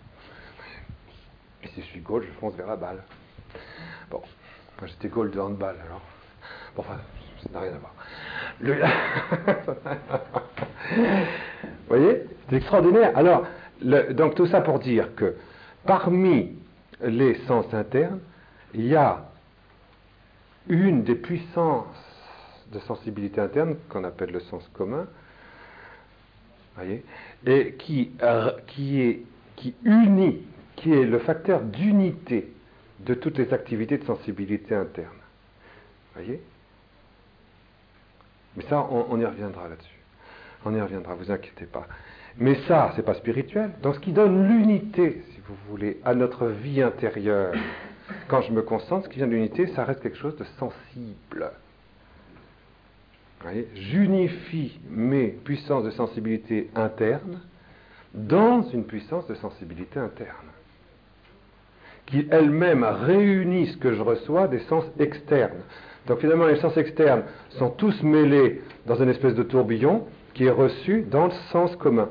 Et si je suis goal, je fonce vers la balle. Bon, moi j'étais goal de handball alors. Bon, enfin, ça n'a rien à voir. Vous voyez, c'est extraordinaire. Alors, donc tout ça pour dire que parmi les sens internes, il y a une des puissances de sensibilité interne qu'on appelle le sens commun, voyez, et qui unit, qui est le facteur d'unité de toutes les activités de sensibilité interne. Voyez? Mais ça, on y reviendra là-dessus. On y reviendra, vous inquiétez pas. Mais ça, c'est pas spirituel. Donc, ce qui donne l'unité, si vous voulez, à notre vie intérieure, quand je me concentre, ce qui vient de l'unité, ça reste quelque chose de sensible. Vous voyez? J'unifie mes puissances de sensibilité interne dans une puissance de sensibilité interne, qui elle-même réunit ce que je reçois des sens externes. Donc finalement, les sens externes sont tous mêlés dans une espèce de tourbillon qui est reçu dans le sens commun.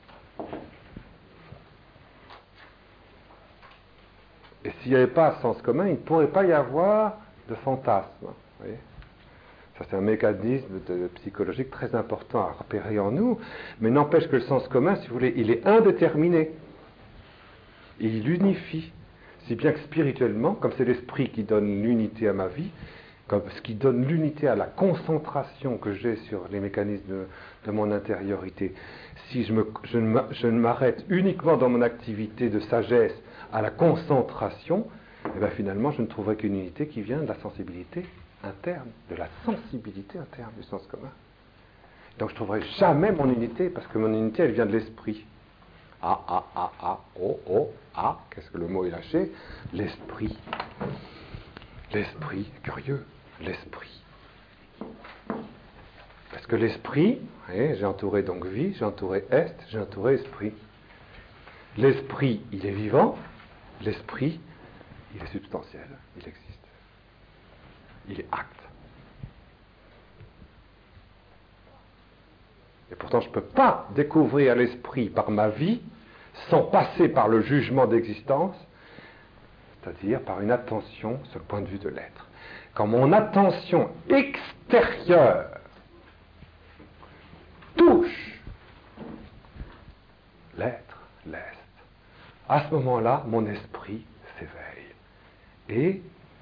Et s'il n'y avait pas sens commun, il ne pourrait pas y avoir de fantasme. Vous voyez? Ça, c'est un mécanisme psychologique très important à repérer en nous, mais n'empêche que le sens commun, si vous voulez, il est indéterminé. Et il unifie. Si bien que spirituellement, comme c'est l'esprit qui donne l'unité à ma vie, comme ce qui donne l'unité à la concentration que j'ai sur les mécanismes de mon intériorité, si je ne m'arrête uniquement dans mon activité de sagesse à la concentration, et bien finalement je ne trouverai qu'une unité qui vient de la sensibilité interne, de la sensibilité interne du sens commun. Donc je ne trouverai jamais mon unité, parce que mon unité elle vient de l'esprit. Qu'est-ce que le mot est lâché? L'esprit. L'esprit, curieux, l'esprit. Parce que l'esprit, j'ai entouré donc vie, j'ai entouré est, j'ai entouré esprit. L'esprit, il est vivant, l'esprit, il est substantiel, il existe. Il est acte. Et pourtant, je ne peux pas découvrir l'esprit par ma vie sans passer par le jugement d'existence, c'est-à-dire par une attention sur le point de vue de l'être. Quand mon attention extérieure touche l'être, l'est, à ce moment-là, mon esprit s'éveille. Et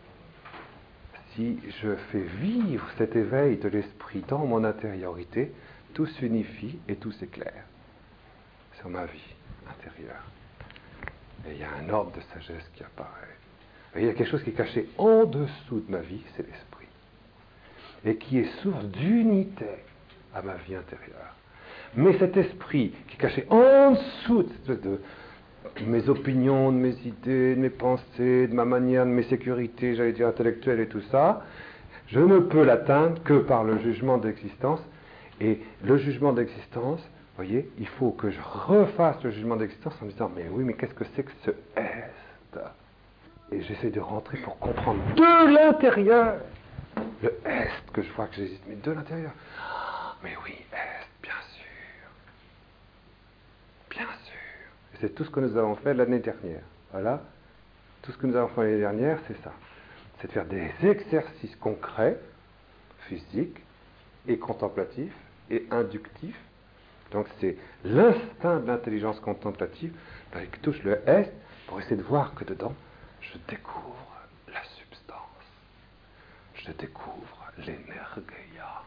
si je fais vivre cet éveil de l'esprit dans mon intériorité, tout s'unifie et tout s'éclaire sur ma vie intérieure. Et il y a un ordre de sagesse qui apparaît. Et il y a quelque chose qui est caché en dessous de ma vie, c'est l'esprit. Et qui est source d'unité à ma vie intérieure. Mais cet esprit qui est caché en dessous de mes opinions, de mes idées, de mes pensées, de ma manière, de mes sécurités, j'allais dire intellectuelles et tout ça, je ne peux l'atteindre que par le jugement d'existence. Et le jugement d'existence, vous voyez, il faut que je refasse le jugement d'existence en me disant, mais oui, mais qu'est-ce que c'est que ce est? Et j'essaie de rentrer pour comprendre de l'intérieur le est que je vois que j'existe, mais de l'intérieur. Mais oui, est, bien sûr. Bien sûr. Et c'est tout ce que nous avons fait l'année dernière. Voilà. Tout ce que nous avons fait l'année dernière, c'est ça. C'est de faire des exercices concrets, physiques et contemplatifs et inductifs. Donc c'est l'instinct de l'intelligence contemplative qui touche le est pour essayer de voir que dedans, je découvre la substance. Je découvre l'énergia.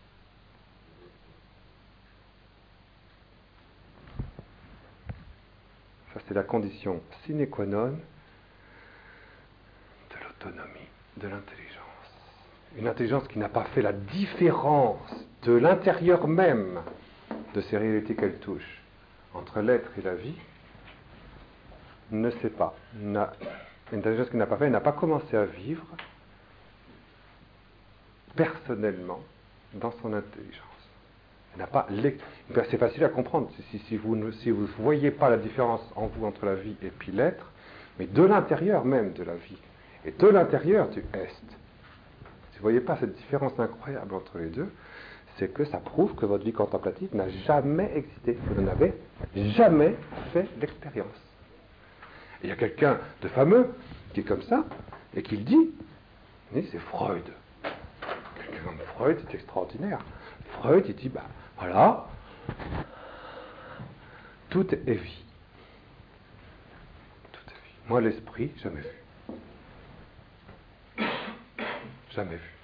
Ça, c'est la condition sine qua non de l'autonomie, de l'intelligence. Une intelligence qui n'a pas fait la différence de l'intérieur même de ces réalités qu'elle touche entre l'être et la vie, ne sait pas. Une intelligence qui n'a pas fait, elle n'a pas commencé à vivre personnellement dans son intelligence. Elle n'a pas c'est facile à comprendre si vous ne voyez pas la différence en vous entre la vie et puis l'être, mais de l'intérieur même de la vie et de l'intérieur du est. Si vous ne voyez pas cette différence incroyable entre les deux, c'est que ça prouve que votre vie contemplative n'a jamais existé. Vous n'en avez jamais fait l'expérience. Il y a quelqu'un de fameux qui est comme ça et qui le dit. C'est Freud. Quelqu'un comme Freud, c'est extraordinaire. Freud, il dit, voilà, tout est vie. Tout est vie. Moi, l'esprit, jamais vu. Jamais vu.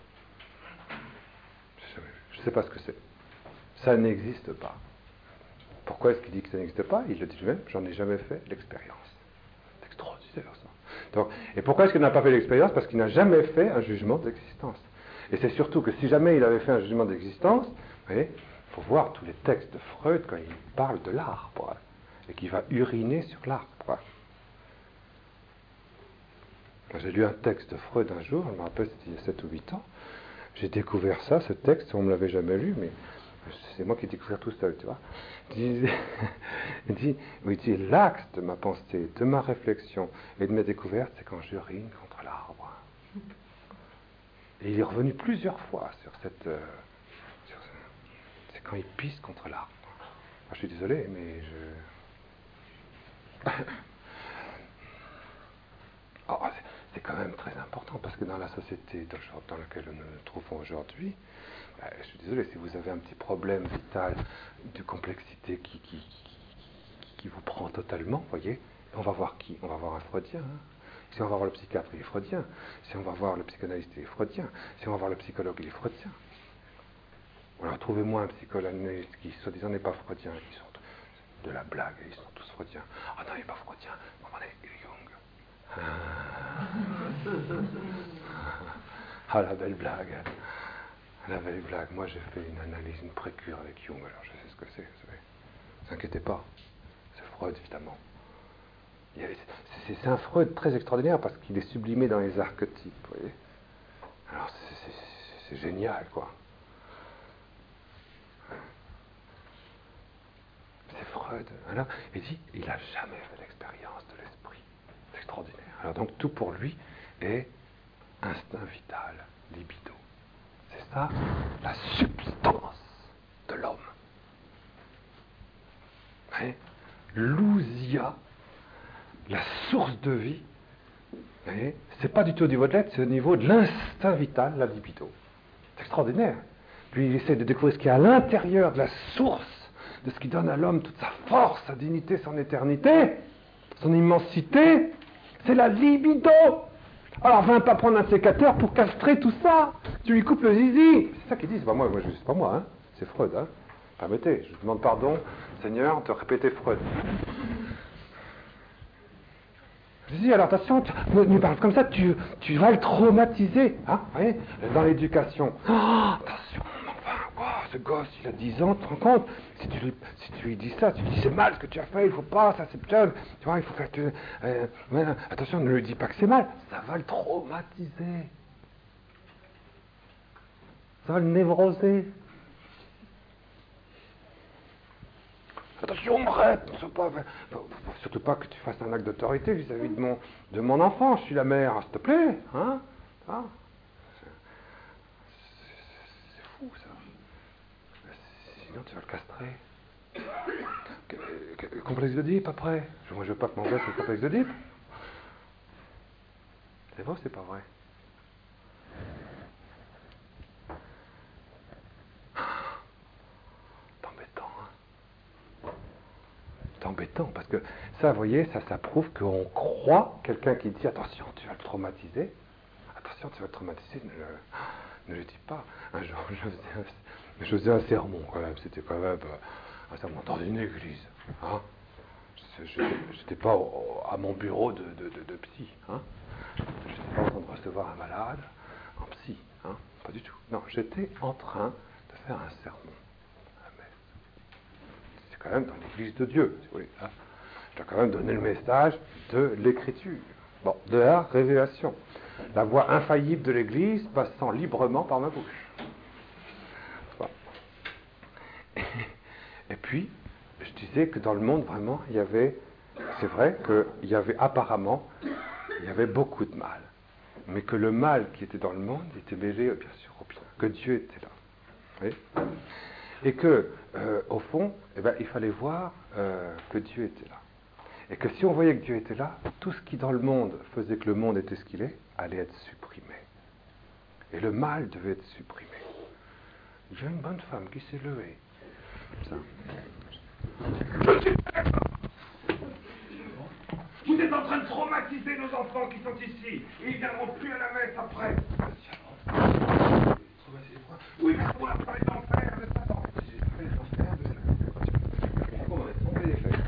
Je ne sais pas ce que c'est. Ça n'existe pas. Pourquoi est-ce qu'il dit que ça n'existe pas? Il le dit lui-même, j'en ai jamais fait l'expérience. C'est extraordinaire ça. Donc, et pourquoi est-ce qu'il n'a pas fait l'expérience? Parce qu'il n'a jamais fait un jugement d'existence. Et c'est surtout que si jamais il avait fait un jugement d'existence, vous voyez, il faut voir tous les textes de Freud quand il parle de l'arbre et qu'il va uriner sur l'arbre. J'ai lu un texte de Freud un jour, je me rappelle c'était il y a 7 ou 8 ans. J'ai découvert ça, ce texte, on ne me l'avait jamais lu, mais c'est moi qui ai découvert tout seul, tu vois. Il dit, l'axe de ma pensée, de ma réflexion et de mes découvertes, c'est quand j'urine contre l'arbre. Et il est revenu plusieurs fois sur cette... c'est quand il pisse contre l'arbre. Moi, je suis désolé, mais c'est quand même très important, parce que dans la société dans laquelle nous nous trouvons aujourd'hui, je suis désolé, si vous avez un petit problème vital de complexité qui vous prend totalement, voyez, On va voir qui? On va voir un freudien. Hein. Si on va voir le psychiatre, il est freudien. Si on va voir le psychanalyste, il est freudien. Si on va voir le psychologue, il est freudien. Alors trouvez-moi un psychanalyste qui, soi-disant, n'est pas freudien. Ils sont de la blague, ils sont tous freudiens. Ah non, il n'est pas freudien. Comprenez, il est Jung. Ah, la belle blague. La belle blague. Moi, j'ai fait une analyse, une précure avec Jung, alors je sais ce que c'est, vous savez. Ne vous inquiétez pas. C'est Freud, évidemment. C'est un Freud très extraordinaire parce qu'il est sublimé dans les archétypes, vous voyez. Alors, c'est génial, quoi. C'est Freud. Alors, il dit, il n'a jamais fait l'expérience de l'esprit. C'est extraordinaire. Alors, donc, tout pour lui est instinct vital, libido. C'est ça, la substance de l'homme. L'ousia, la source de vie, c'est pas du tout au niveau de l'être, c'est au niveau de l'instinct vital, la libido. C'est extraordinaire. Puis il essaie de découvrir ce qu'il y a à l'intérieur de la source, de ce qui donne à l'homme toute sa force, sa dignité, son éternité, son immensité. C'est la libido. Alors viens pas prendre un sécateur pour castrer tout ça. Tu lui coupes le zizi. C'est ça qu'il dit, c'est pas moi, c'est pas moi, hein. C'est Freud, hein. Permettez, je vous demande pardon, Seigneur, de répéter Freud. Je dis, alors attention, ne parle comme ça, tu vas le traumatiser. Hein, voyez, dans l'éducation. Oh, attention, enfin, wow, ce gosse, il a 10 ans, tu te rends compte? Si tu lui dis ça, tu lui dis, c'est mal ce que tu as fait, il faut pas, ça c'est jeune. Tu vois, il faut faire... attention, ne lui dis pas que c'est mal, ça va le traumatiser. Ça va le névroser. Attention, arrête, surtout pas que tu fasses un acte d'autorité vis-à-vis de mon enfant, je suis la mère, s'il te plaît, hein, ah, c'est fou ça. Sinon tu vas le castrer. Complexe d'Oedipe après. Moi je veux pas que mon gosse ait le complexe d'Oedipe. C'est vrai ou c'est pas vrai? Embêtant, parce que ça, vous voyez, ça prouve qu'on croit quelqu'un qui dit attention, tu vas le traumatiser. Attention, tu vas le traumatiser, ne le dis pas. Un jour, je faisais un sermon, quand même. C'était quand même un sermon dans une église. Hein. Je n'étais pas à mon bureau de psy. Hein. Je n'étais pas en train de recevoir un malade en psy. Hein. Pas du tout. Non, j'étais en train de faire un sermon. Quand même dans l'église de Dieu, si vous voulez. Hein. Je dois quand même donner le message de l'écriture, bon, de la révélation. La voix infaillible de l'église passant librement par ma bouche. Bon. Et puis, je disais que dans le monde, vraiment, il y avait, c'est vrai qu'il y avait apparemment, il y avait beaucoup de mal. Mais que le mal qui était dans le monde était mêlé, bien sûr, au bien. Que Dieu était là. Vous voyez ? Et que, au fond, il fallait voir que Dieu était là. Et que si on voyait que Dieu était là, tout ce qui dans le monde faisait que le monde était ce qu'il est, allait être supprimé. Et le mal devait être supprimé. J'ai une bonne femme qui s'est levée. Comme ça. Vous êtes en train de traumatiser nos enfants qui sont ici. Et ils ne viendront plus à la messe après. Oui, mais on a parlé d'enfer, de Satan. J'ai parlé d'enfer, de Satan. On va tromper les faits.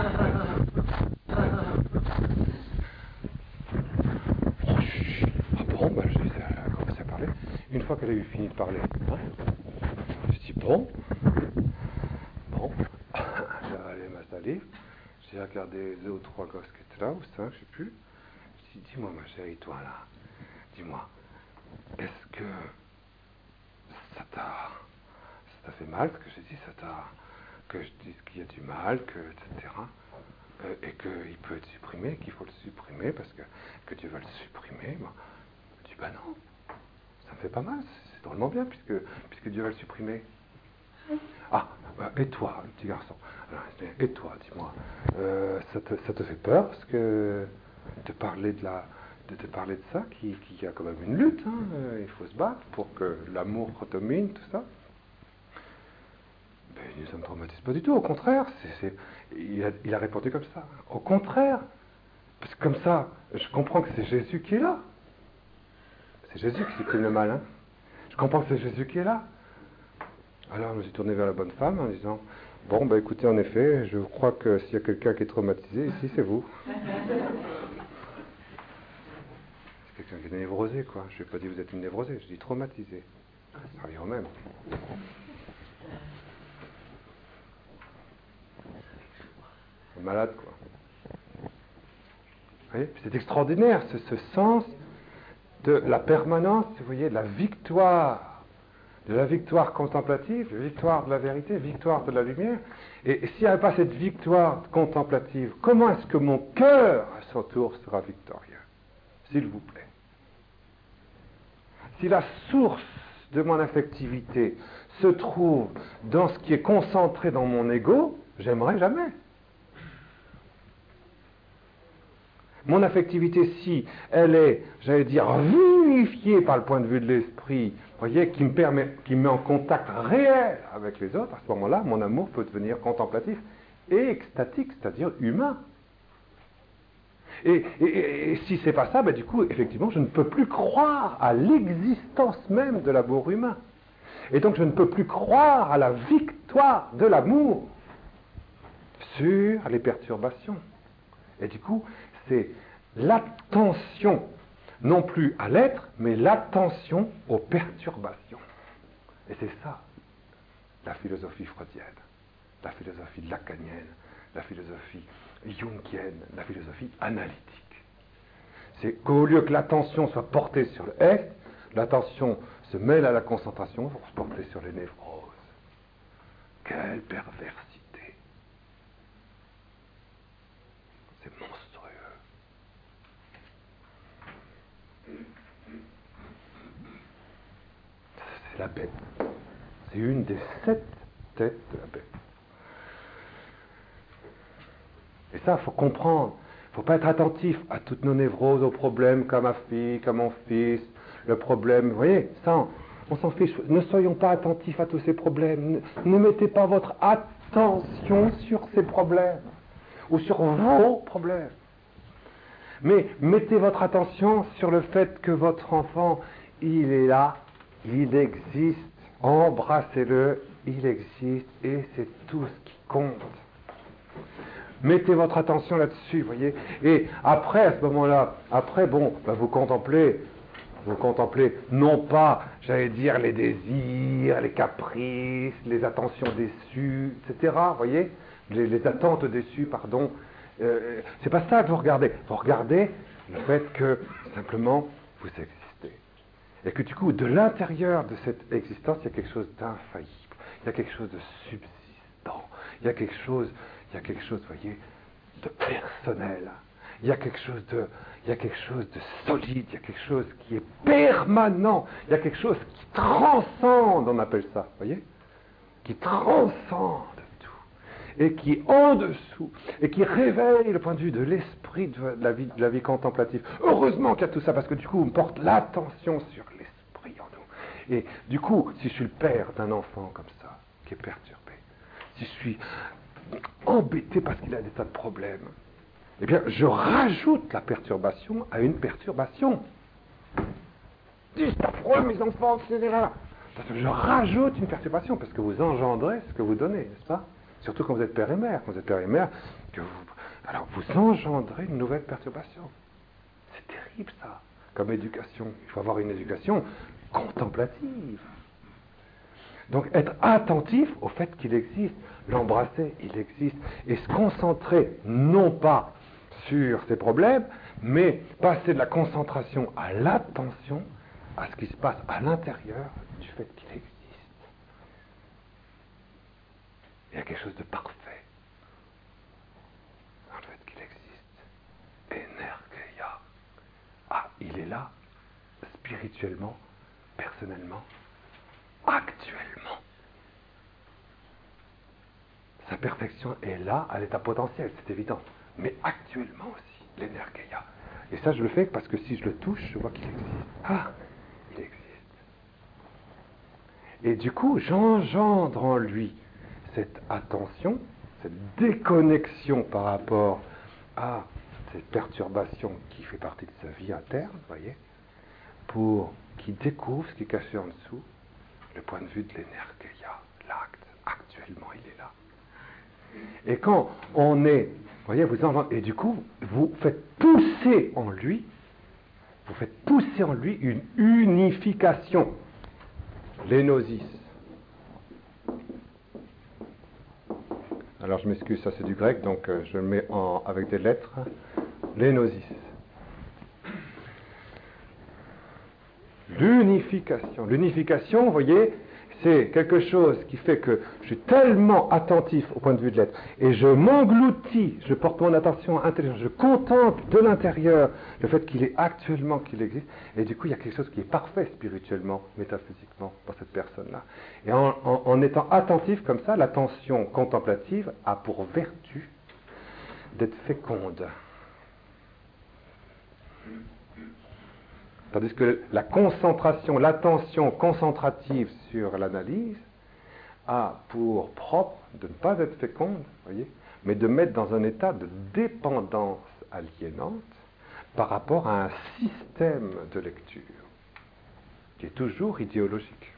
Ah bon, ben elle a commencé à parler. Une fois qu'elle a eu fini de parler, hein, je dis bon, j'ai avalé ma salive, j'ai regardé 2 ou 3 gosses qui étaient là, ou 5, je sais plus. Je dis, dis-moi ma chérie, toi là, dis-moi, est-ce que ça t'a fait mal, ce que j'ai dit, que je dise qu'il y a du mal, etc. Et qu'il peut être supprimé, qu'il faut le supprimer, parce que Dieu va le supprimer. Bon. Je dis, non, ça me fait pas mal, c'est drôlement bien, puisque Dieu va le supprimer. Ah, et toi, le petit garçon, alors, et toi, dis-moi, ça te fait peur, parce que de parler de ça, qui a quand même une lutte, hein, il faut se battre pour que l'amour domine, tout ça. Ben, ne me traumatise pas du tout, au contraire, il a répondu comme ça. Au contraire, parce que comme ça, je comprends que c'est Jésus qui est là. C'est Jésus qui supprime le mal. Hein. Je comprends que c'est Jésus qui est là. Alors je me suis tourné vers la bonne femme en disant, bon, bah écoutez, en effet, je crois que s'il y a quelqu'un qui est traumatisé, ici, c'est vous. C'est quelqu'un qui est névrosé, quoi. Je n'ai pas dit vous êtes une névrosée, je dis traumatisé. Ça revient au même. Malade, quoi. Vous voyez, c'est extraordinaire, ce sens de la permanence, vous voyez, de la victoire contemplative, victoire de la vérité, victoire de la lumière. Et s'il n'y avait pas cette victoire contemplative, comment est-ce que mon cœur, à son tour, sera victorieux? S'il vous plaît. Si la source de mon affectivité se trouve dans ce qui est concentré dans mon ego, j'aimerais jamais. Mon affectivité, si elle est, j'allais dire, vivifiée par le point de vue de l'esprit, voyez, qui me met en contact réel avec les autres, à ce moment-là, mon amour peut devenir contemplatif et extatique, c'est-à-dire humain. Et si c'est pas ça, ben du coup, effectivement, je ne peux plus croire à l'existence même de l'amour humain. Et donc, je ne peux plus croire à la victoire de l'amour sur les perturbations. Et du coup, c'est l'attention, non plus à l'être, mais l'attention aux perturbations. Et c'est ça, la philosophie freudienne, la philosophie lacanienne, la philosophie jungienne, la philosophie analytique. C'est qu'au lieu que l'attention soit portée sur le est, l'attention se mêle à la concentration pour se porter sur les névroses. Quelle perversité! C'est monstrueux. C'est la bête. C'est une des 7 têtes de la bête. Et ça, il faut comprendre. Il ne faut pas être attentif à toutes nos névroses, aux problèmes qu'a ma fille, qu'a mon fils, le problème. Vous voyez, ça, on s'en fiche. Ne soyons pas attentifs à tous ces problèmes. Ne mettez pas votre attention sur ces problèmes ou sur vos problèmes. Mais mettez votre attention sur le fait que votre enfant, il est là, il existe, embrassez-le, il existe, et c'est tout ce qui compte. Mettez votre attention là-dessus, vous voyez. Et après, à ce moment-là, vous contemplez non pas, j'allais dire, les désirs, les caprices, les attentions déçues, etc., vous voyez, les attentes déçues, pardon. C'est pas ça que vous regardez. Vous regardez le fait que, simplement, vous existez. Et que du coup, de l'intérieur de cette existence, il y a quelque chose d'infaillible. Il y a quelque chose de subsistant. Il y a quelque chose, vous voyez, de personnel. Il y a quelque chose de solide. Il y a quelque chose qui est permanent. Il y a quelque chose qui transcende, on appelle ça, vous voyez, qui transcende tout. Et qui est en dessous. Et qui réveille le point de vue de l'esprit de la vie contemplative. Heureusement qu'il y a tout ça, parce que du coup, on porte l'attention sur l'esprit en nous. Et du coup, si je suis le père d'un enfant comme ça, qui est perturbé, si je suis embêté parce qu'il a des tas de problèmes, eh bien, je rajoute la perturbation à une perturbation. C'est affreux, mes enfants, etc. Parce que je rajoute une perturbation, parce que vous engendrez ce que vous donnez, n'est-ce pas? Surtout quand vous êtes père et mère. Quand vous êtes père et mère, alors vous engendrez une nouvelle perturbation. C'est terrible, ça, comme éducation. Il faut avoir une éducation contemplative. Donc être attentif au fait qu'il existe, l'embrasser, il existe, et se concentrer non pas sur ses problèmes, mais passer de la concentration à l'attention à ce qui se passe à l'intérieur du fait qu'il existe. Il y a quelque chose de parfait dans le fait qu'il existe. Energeia. Ah, il est là, spirituellement, personnellement, actuellement. Sa perfection est là à l'état potentiel, c'est évident. Mais actuellement aussi, l'Energeia. Et ça, je le fais parce que si je le touche, je vois qu'il existe. Ah, il existe. Et du coup, j'engendre en lui cette attention, cette déconnexion par rapport à cette perturbation qui fait partie de sa vie interne, voyez, pour qu'il découvre ce qui est caché en dessous, le point de vue de l'énergia, l'acte, actuellement il est là. Et quand on est, voyez, et du coup, vous faites pousser en lui une unification, l'énosis. Alors je m'excuse, ça c'est du grec, donc je le mets avec des lettres, l'énosis. L'unification. L'unification, vous voyez, c'est quelque chose qui fait que je suis tellement attentif au point de vue de l'être, et je m'engloutis, je porte mon attention intelligente, je contemple de l'intérieur le fait qu'il est actuellement, qu'il existe, et du coup il y a quelque chose qui est parfait spirituellement, métaphysiquement, pour cette personne-là. Et en étant attentif comme ça, l'attention contemplative a pour vertu d'être féconde. Tandis que la concentration, l'attention concentrative sur l'analyse a pour propre de ne pas être féconde, voyez, mais de mettre dans un état de dépendance aliénante par rapport à un système de lecture qui est toujours idéologique.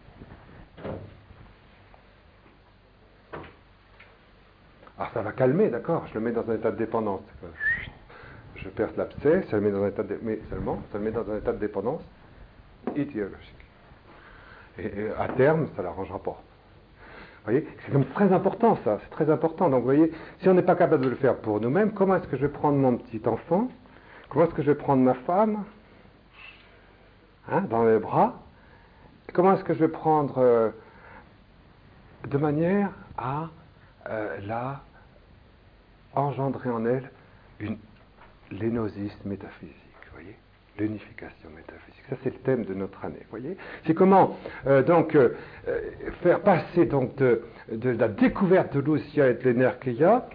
Alors ça va calmer, d'accord, je le mets dans un état de dépendance. Je perce l'abcès, ça le met dans un état mais seulement, ça le met dans un état de dépendance idéologique. Et à terme, ça ne l'arrangera pas. Vous voyez, c'est comme très important ça, c'est très important. Donc vous voyez, si on n'est pas capable de le faire pour nous-mêmes, comment est-ce que je vais prendre mon petit enfant? Comment est-ce que je vais prendre ma femme dans les bras? Comment est-ce que je vais prendre de manière à engendrer en elle l'énosis métaphysique, vous voyez, l'unification métaphysique. Ça, c'est le thème de notre année, vous voyez. C'est comment, faire passer donc de la découverte de l'Ousia et de l'énergia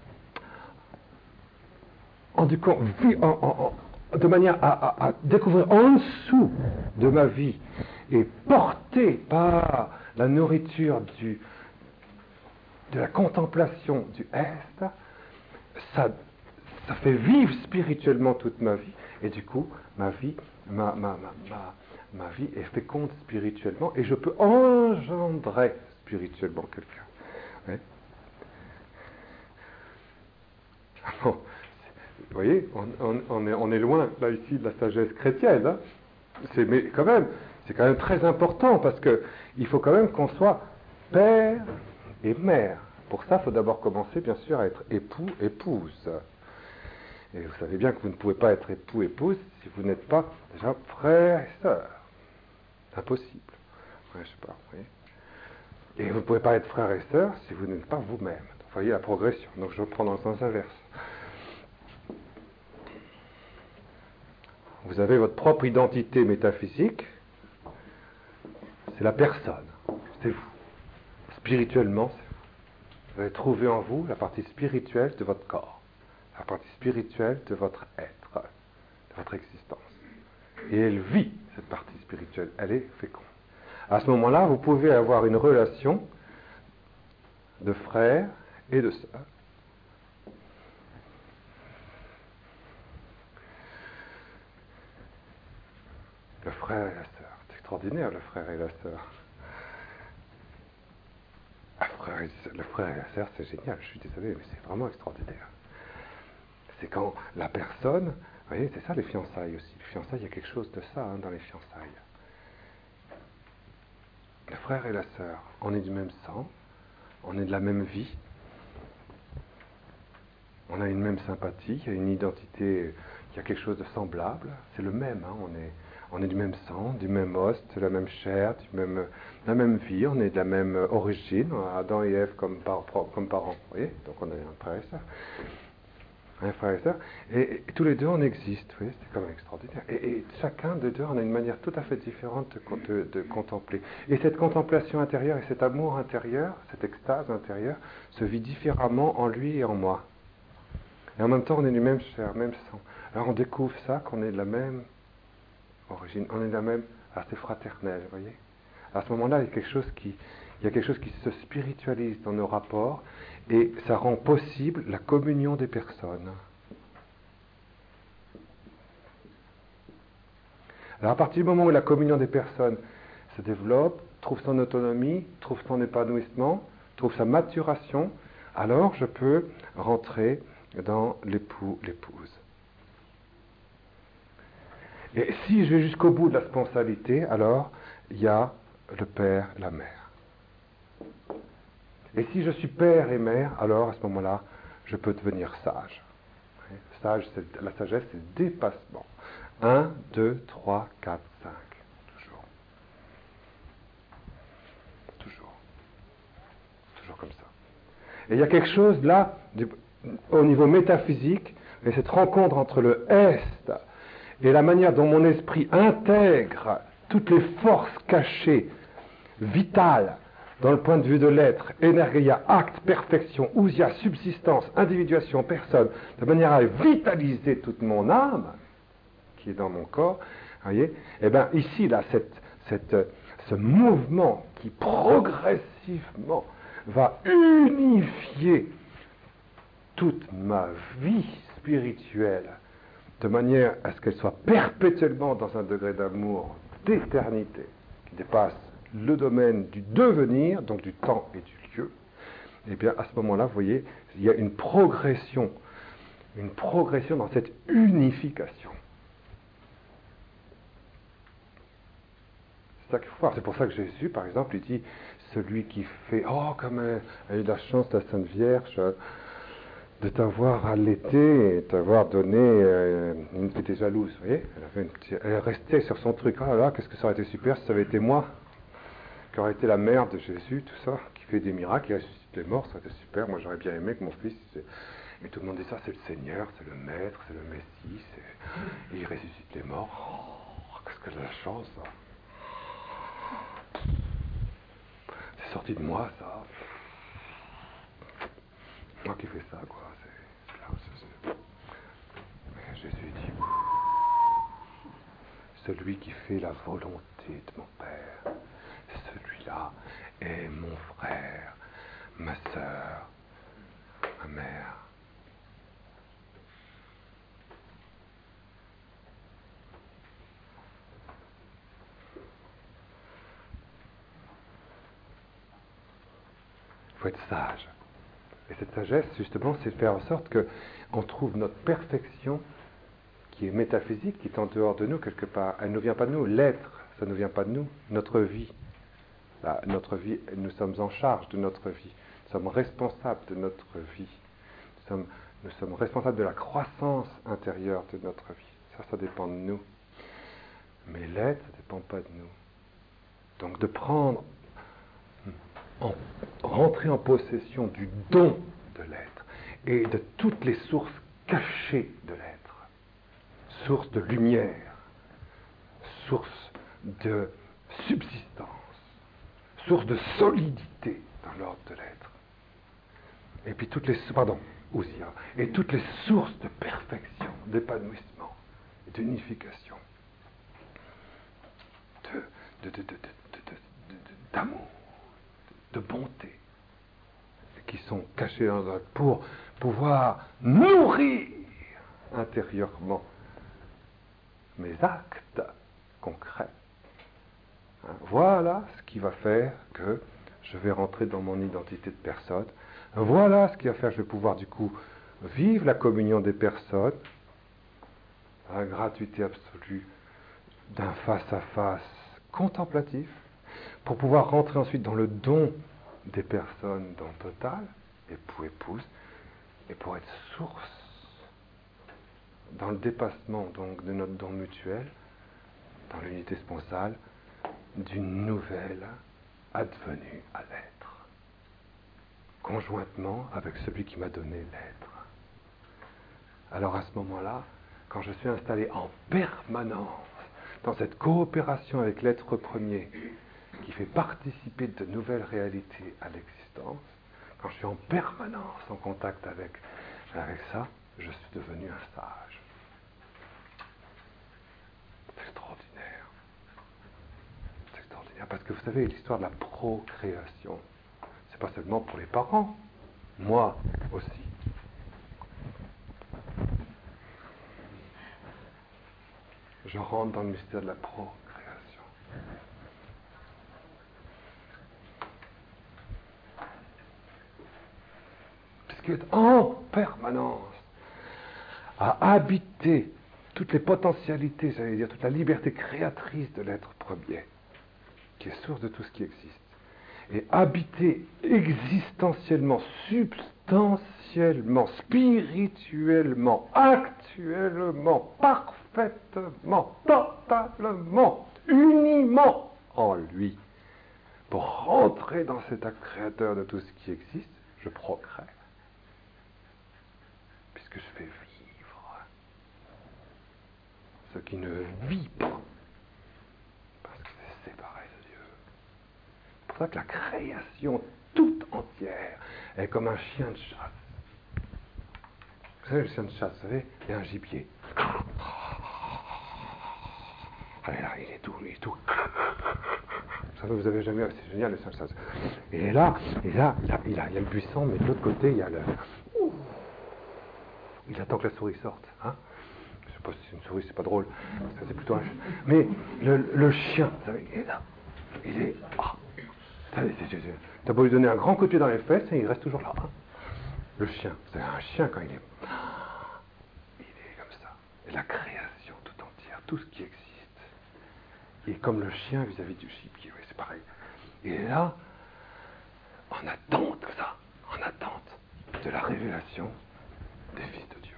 de manière à découvrir en dessous de ma vie et porté par la nourriture de la contemplation du Est, ça fait vivre spirituellement toute ma vie, et du coup, ma vie est féconde spirituellement, et je peux engendrer spirituellement quelqu'un. Ouais. Bon, vous voyez, on est loin, là, ici, de la sagesse chrétienne, hein. Mais quand même, c'est quand même très important, parce qu'il faut quand même qu'on soit père et mère. Pour ça, il faut d'abord commencer, bien sûr, à être époux, épouse. Et vous savez bien que vous ne pouvez pas être époux, épouse, si vous n'êtes pas déjà frère et sœur. Impossible. Ouais, je sais pas, vous voyez. Et vous ne pouvez pas être frère et sœur si vous n'êtes pas vous-même. Vous voyez la progression. Donc je reprends dans le sens inverse. Vous avez votre propre identité métaphysique, c'est la personne, c'est vous. Spirituellement, c'est vous. Vous avez trouvé en vous la partie spirituelle de votre corps, la partie spirituelle de votre être, de votre existence. Et elle vit, cette partie spirituelle, elle est féconde. À ce moment-là, vous pouvez avoir une relation de frère et de sœur. Le frère et la sœur, c'est extraordinaire, le frère et la sœur. Le frère et la sœur, c'est génial, je suis désolé, mais c'est vraiment extraordinaire. C'est quand la personne, vous voyez, c'est ça les fiançailles aussi. Les fiançailles, il y a quelque chose de ça dans les fiançailles. Le frère et la sœur, on est du même sang, on est de la même vie, on a une même sympathie, il y a une identité, il y a quelque chose de semblable, c'est le même, hein, on est du même sang, du même os, de la même chair, de la même vie, on est de la même origine, Adam et Ève comme parents, vous voyez, donc on est un frère et sœur. Un frère et sœur, et tous les deux on existe, vous voyez, c'est quand même extraordinaire. Et chacun des deux, on a une manière tout à fait différente de contempler. Et cette contemplation intérieure et cet amour intérieur, cette extase intérieure, se vit différemment en lui et en moi. Et en même temps, on est du même chair, même sang. Alors on découvre ça, qu'on est de la même origine, on est de la même... Alors c'est fraternel, vous voyez. À ce moment-là, il y a quelque chose qui il y a quelque chose qui se spiritualise dans nos rapports et ça rend possible la communion des personnes. Alors à partir du moment où la communion des personnes se développe, trouve son autonomie, trouve son épanouissement, trouve sa maturation, alors je peux rentrer dans l'époux, l'épouse. Et si je vais jusqu'au bout de la sponsalité, alors il y a le père et la mère. Et si je suis père et mère, alors à ce moment-là, je peux devenir sage. Sage, la sagesse, c'est le dépassement. 1, 2, 3, 4, 5. Toujours. Toujours. Toujours comme ça. Et il y a quelque chose là, au niveau métaphysique, et cette rencontre entre le Est et la manière dont mon esprit intègre toutes les forces cachées, vitales, dans le point de vue de l'être, énergia, acte, perfection, ousia, subsistance, individuation, personne, de manière à vitaliser toute mon âme, qui est dans mon corps, voyez, et bien ici, là, ce mouvement qui progressivement va unifier toute ma vie spirituelle, de manière à ce qu'elle soit perpétuellement dans un degré d'amour d'éternité, qui dépasse le domaine du devenir, donc du temps et du lieu, et bien à ce moment-là, vous voyez, il y a une progression dans cette unification. C'est ça qu'il faut voir. C'est pour ça que Jésus, par exemple, il dit, celui qui fait, oh, comme elle a eu la chance, la Sainte Vierge, de t'avoir allaité et t'avoir donné, une qui était jalouse, vous voyez, elle est restée sur son truc, oh là là, qu'est-ce que ça aurait été super si ça avait été moi, qui aurait été la mère de Jésus, tout ça, qui fait des miracles, qui ressuscite les morts, ça aurait été super, moi j'aurais bien aimé que mon fils, mais tout le monde dit ça, c'est le Seigneur, c'est le Maître, c'est le Messie, il ressuscite les morts, oh, qu'est-ce que j'ai de la chance, ça. C'est sorti de moi, ça. Moi qui fais ça, quoi. Mais Jésus dit, celui qui fait la volonté de mon Père, celui-là est mon frère, ma sœur, ma mère. Il faut être sage. Et cette sagesse, justement, c'est de faire en sorte qu'on trouve notre perfection qui est métaphysique, qui est en dehors de nous quelque part. Elle ne vient pas de nous. L'être, ça ne vient pas de nous. Notre vie, notre vie, nous sommes en charge de notre vie. Nous sommes responsables de notre vie. Nous sommes responsables de la croissance intérieure de notre vie. Ça dépend de nous. Mais l'être, ça ne dépend pas de nous. Donc de rentrer en possession du don de l'être et de toutes les sources cachées de l'être, source de lumière, source de subsistance, source de solidité dans l'ordre de l'être, et puis toutes les sources de perfection, d'épanouissement, d'unification, d'amour, de bonté, qui sont cachés dans notre pour pouvoir nourrir intérieurement mes actes concrets. Voilà ce qui va faire que je vais rentrer dans mon identité de personne. Voilà ce qui va faire que je vais pouvoir du coup vivre la communion des personnes, la gratuité absolue d'un face-à-face contemplatif, pour pouvoir rentrer ensuite dans le don des personnes dans le total, époux, épouse, et pour être source dans le dépassement donc de notre don mutuel, dans l'unité sponsale, d'une nouvelle advenue à l'être, conjointement avec celui qui m'a donné l'être. Alors à ce moment-là, quand je suis installé en permanence dans cette coopération avec l'être premier, qui fait participer de nouvelles réalités à l'existence, quand je suis en permanence en contact avec ça, je suis devenu un sage. C'est extraordinaire. C'est extraordinaire. Parce que vous savez, l'histoire de la procréation, c'est pas seulement pour les parents, moi aussi. Je rentre dans le mystère de la procréation. Puisque en permanence, à habiter toutes les potentialités, j'allais dire, toute la liberté créatrice de l'être premier, qui est source de tout ce qui existe, et habiter existentiellement, substantiellement, spirituellement, actuellement, parfaitement, totalement, uniment en lui, pour rentrer dans cet acte créateur de tout ce qui existe, je procrée, puisque je fais vivre ce qui ne vit pas, parce que c'est séparé de Dieu. C'est pour ça que la création toute entière est comme un chien de chasse. Vous savez, le chien de chasse, vous savez, il y a un gibier. Allez là, il est tout. Vous savez, vous avez jamais vu, c'est génial le chien de chasse. Et là, il y a le buisson, mais de l'autre côté, il y a le... Il attend que la souris sorte, hein. Je sais pas si c'est une souris, c'est pas drôle. Ça, c'est plutôt un chien. Mais le chien, vous savez, il est là. Il est... T'as beau lui donner un grand coup de pied dans les fesses, et il reste toujours là. Hein. Le chien, vous savez, un chien, quand il est comme ça. Et la création tout entière, tout ce qui existe, est comme le chien vis-à-vis du gibier, oui, c'est pareil. Il est là, en attente, comme ça, en attente de la révélation des fils de Dieu.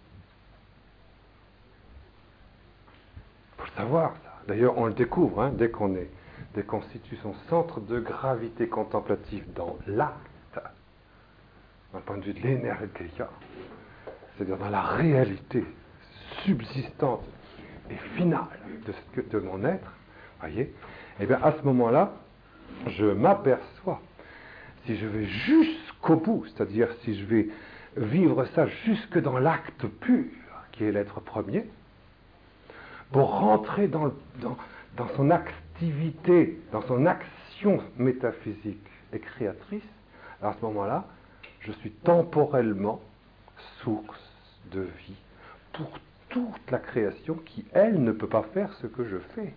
Il faut le savoir, ça. D'ailleurs, on le découvre, hein, dès qu'on situe son centre de gravité contemplatif dans l'acte, dans le point de vue de l'énergie, c'est-à-dire dans la réalité subsistante et finale de mon être, voyez, et bien à ce moment-là, je m'aperçois, si je vais jusqu'au bout, c'est-à-dire si je vais vivre ça jusque dans l'acte pur, qui est l'être premier, pour rentrer dans son activité, dans son action métaphysique et créatrice, à ce moment-là, je suis temporellement source de vie pour toute la création qui, elle, ne peut pas faire ce que je fais.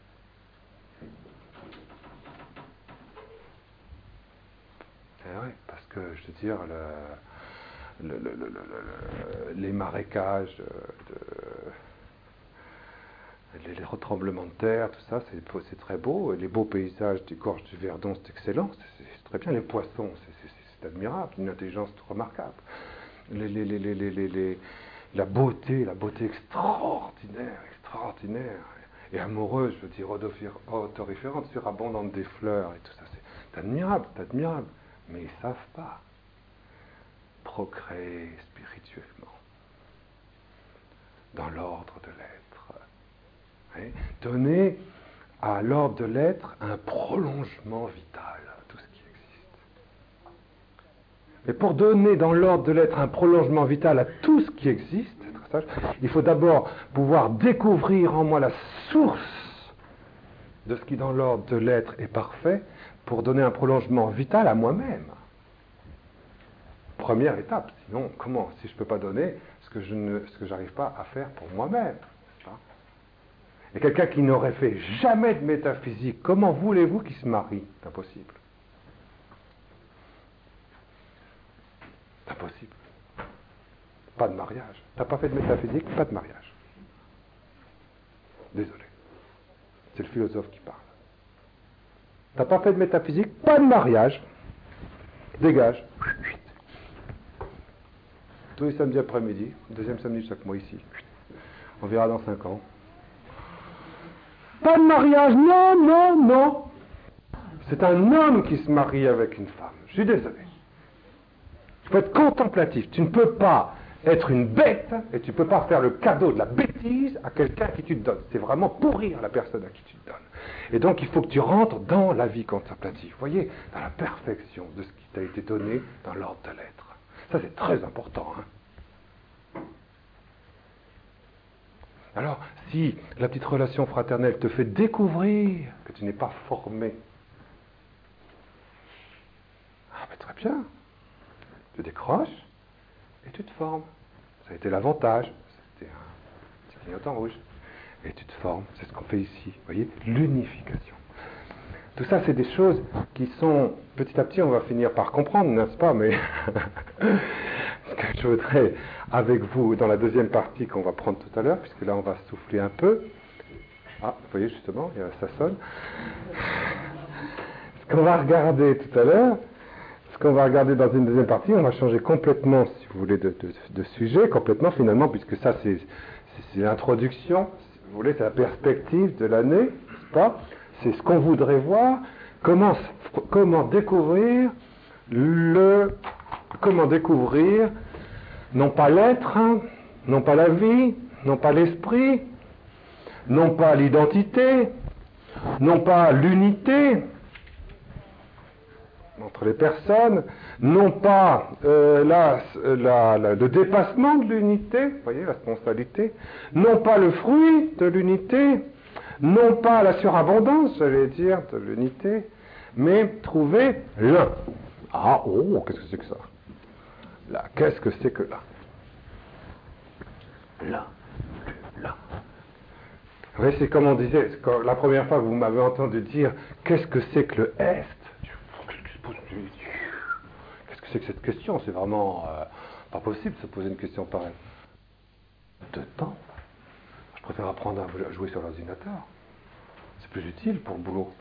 Eh oui, parce que, je veux dire, les marécages, les tremblements de terre, tout ça, c'est très beau. Les beaux paysages des gorges du Verdon, c'est excellent, c'est très bien. Les poissons, c'est admirable, une intelligence remarquable. La beauté extraordinaire, et amoureuse, je veux dire, odoriférante, surabondante des fleurs, et tout ça, c'est admirable, mais ils ne savent pas procréer spirituellement, dans l'ordre de l'être. Hein? Donner à l'ordre de l'être un prolongement vital à tout ce qui existe. Mais pour donner dans l'ordre de l'être un prolongement vital à tout ce qui existe, il faut d'abord pouvoir découvrir en moi la source de ce qui dans l'ordre de l'être est parfait pour donner un prolongement vital à moi-même. Première étape, sinon comment, si je ne peux pas donner ce que je n'arrive pas à faire pour moi-même. Et quelqu'un qui n'aurait fait jamais de métaphysique, comment voulez-vous qu'il se marie? C'est impossible. C'est impossible. Pas de mariage. T'as pas fait de métaphysique, pas de mariage. Désolé. C'est le philosophe qui parle. T'as pas fait de métaphysique, pas de mariage. Dégage. Tous les samedis après-midi, deuxième samedi de chaque mois ici. On verra dans 5 ans. Pas de mariage, non. C'est un homme qui se marie avec une femme. Je suis désolé. Il faut être contemplatif. Tu ne peux pas être une bête et tu ne peux pas faire le cadeau de la bêtise à quelqu'un à qui tu te donnes. C'est vraiment pourrir la personne à qui tu te donnes. Et donc il faut que tu rentres dans la vie contemplative. Vous voyez, dans la perfection de ce qui t'a été donné dans l'ordre de l'être. Ça c'est très important. Hein. Alors, si la petite relation fraternelle te fait découvrir que tu n'es pas formé. Ah ben très bien. Tu décroches et tu te formes. Ça a été l'avantage. C'était un petit clignotant rouge. Et tu te formes. C'est ce qu'on fait ici. Vous voyez, l'unification. Tout ça, c'est des choses qui sont, petit à petit, on va finir par comprendre, n'est-ce pas? Mais ce que je voudrais, avec vous, dans la deuxième partie qu'on va prendre tout à l'heure, puisque là, on va souffler un peu. Ah, vous voyez, justement, ça sonne. Ce qu'on va regarder tout à l'heure, ce qu'on va regarder dans une deuxième partie, on va changer complètement, si vous voulez, de sujet, complètement, finalement, puisque ça, c'est l'introduction, si vous voulez, c'est la perspective de l'année, n'est-ce pas? C'est ce qu'on voudrait voir, comment découvrir non pas l'être, non pas la vie, non pas l'esprit, non pas l'identité, non pas l'unité entre les personnes, non pas le dépassement de l'unité, vous voyez, la sponsalité, non pas le fruit de l'unité, non pas la surabondance, j'allais dire, de l'unité, mais trouver l'un. Ah, oh, qu'est-ce que c'est que ça? Là, qu'est-ce que c'est que là? Là. Vous voyez, c'est comme on disait, la première fois que vous m'avez entendu dire, qu'est-ce que c'est que le Est? Qu'est-ce que c'est que cette question? C'est vraiment pas possible de se poser une question pareille. De temps. Je préfère apprendre à jouer sur l'ordinateur. C'est plus utile pour le boulot.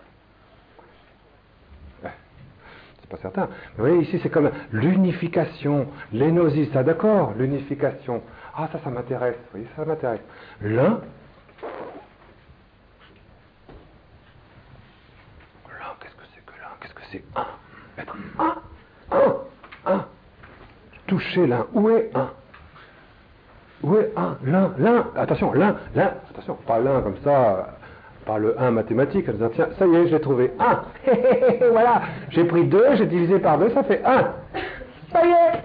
C'est pas certain. Mais vous voyez, ici, c'est comme l'unification, l'énosis, ça d'accord, l'unification. Ah, ça m'intéresse, vous voyez, ça m'intéresse. L'un, qu'est-ce que c'est que l'un? Qu'est-ce que c'est un? Être un. Toucher l'un. Où est un? Où est un? L'un. Attention, l'un. Attention, pas l'un comme ça, pas le 1 mathématique. Tiens, ça y est, j'ai trouvé 1. Voilà, j'ai pris 2, j'ai divisé par 2, ça fait 1. Ça y est.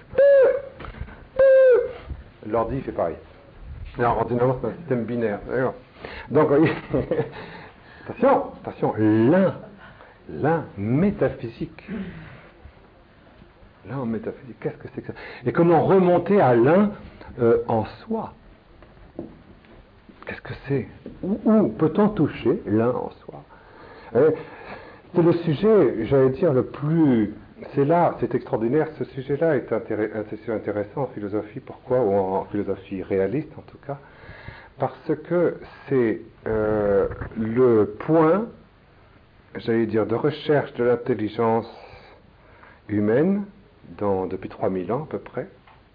L'ordi fait pareil. Alors, ordinairement, c'est un système binaire. D'accord. Donc, vous voyez, attention, l'un métaphysique. L'un en métaphysique, qu'est-ce que c'est que ça? Et comment remonter à l'un en soi? Qu'est-ce que c'est? Où peut-on toucher l'un en soi? C'est le sujet, j'allais dire, le plus... c'est extraordinaire, ce sujet-là est intéressant en philosophie. Pourquoi? Ou en philosophie réaliste, en tout cas. Parce que c'est le point, j'allais dire, de recherche de l'intelligence humaine, depuis 3000 ans à peu près,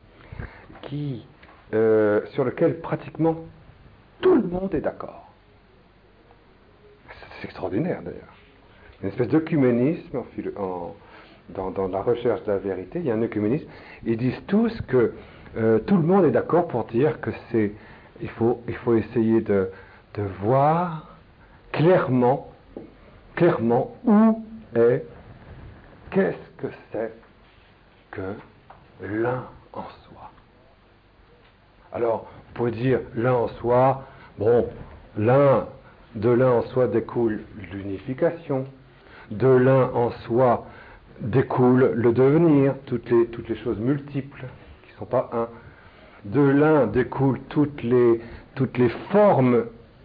sur lequel pratiquement tout le monde est d'accord. C'est extraordinaire d'ailleurs. Une espèce d'œcuménisme dans la recherche de la vérité. Il y a un œcuménisme. Ils disent tous que tout le monde est d'accord pour dire que il faut essayer de voir clairement où est, qu'est-ce que c'est que l'un en soi. Alors, vous pouvez dire l'un en soi, bon, de l'un en soi découle l'unification, de l'un en soi découle le devenir, toutes les choses multiples qui ne sont pas un. De l'un découlent toutes les formes,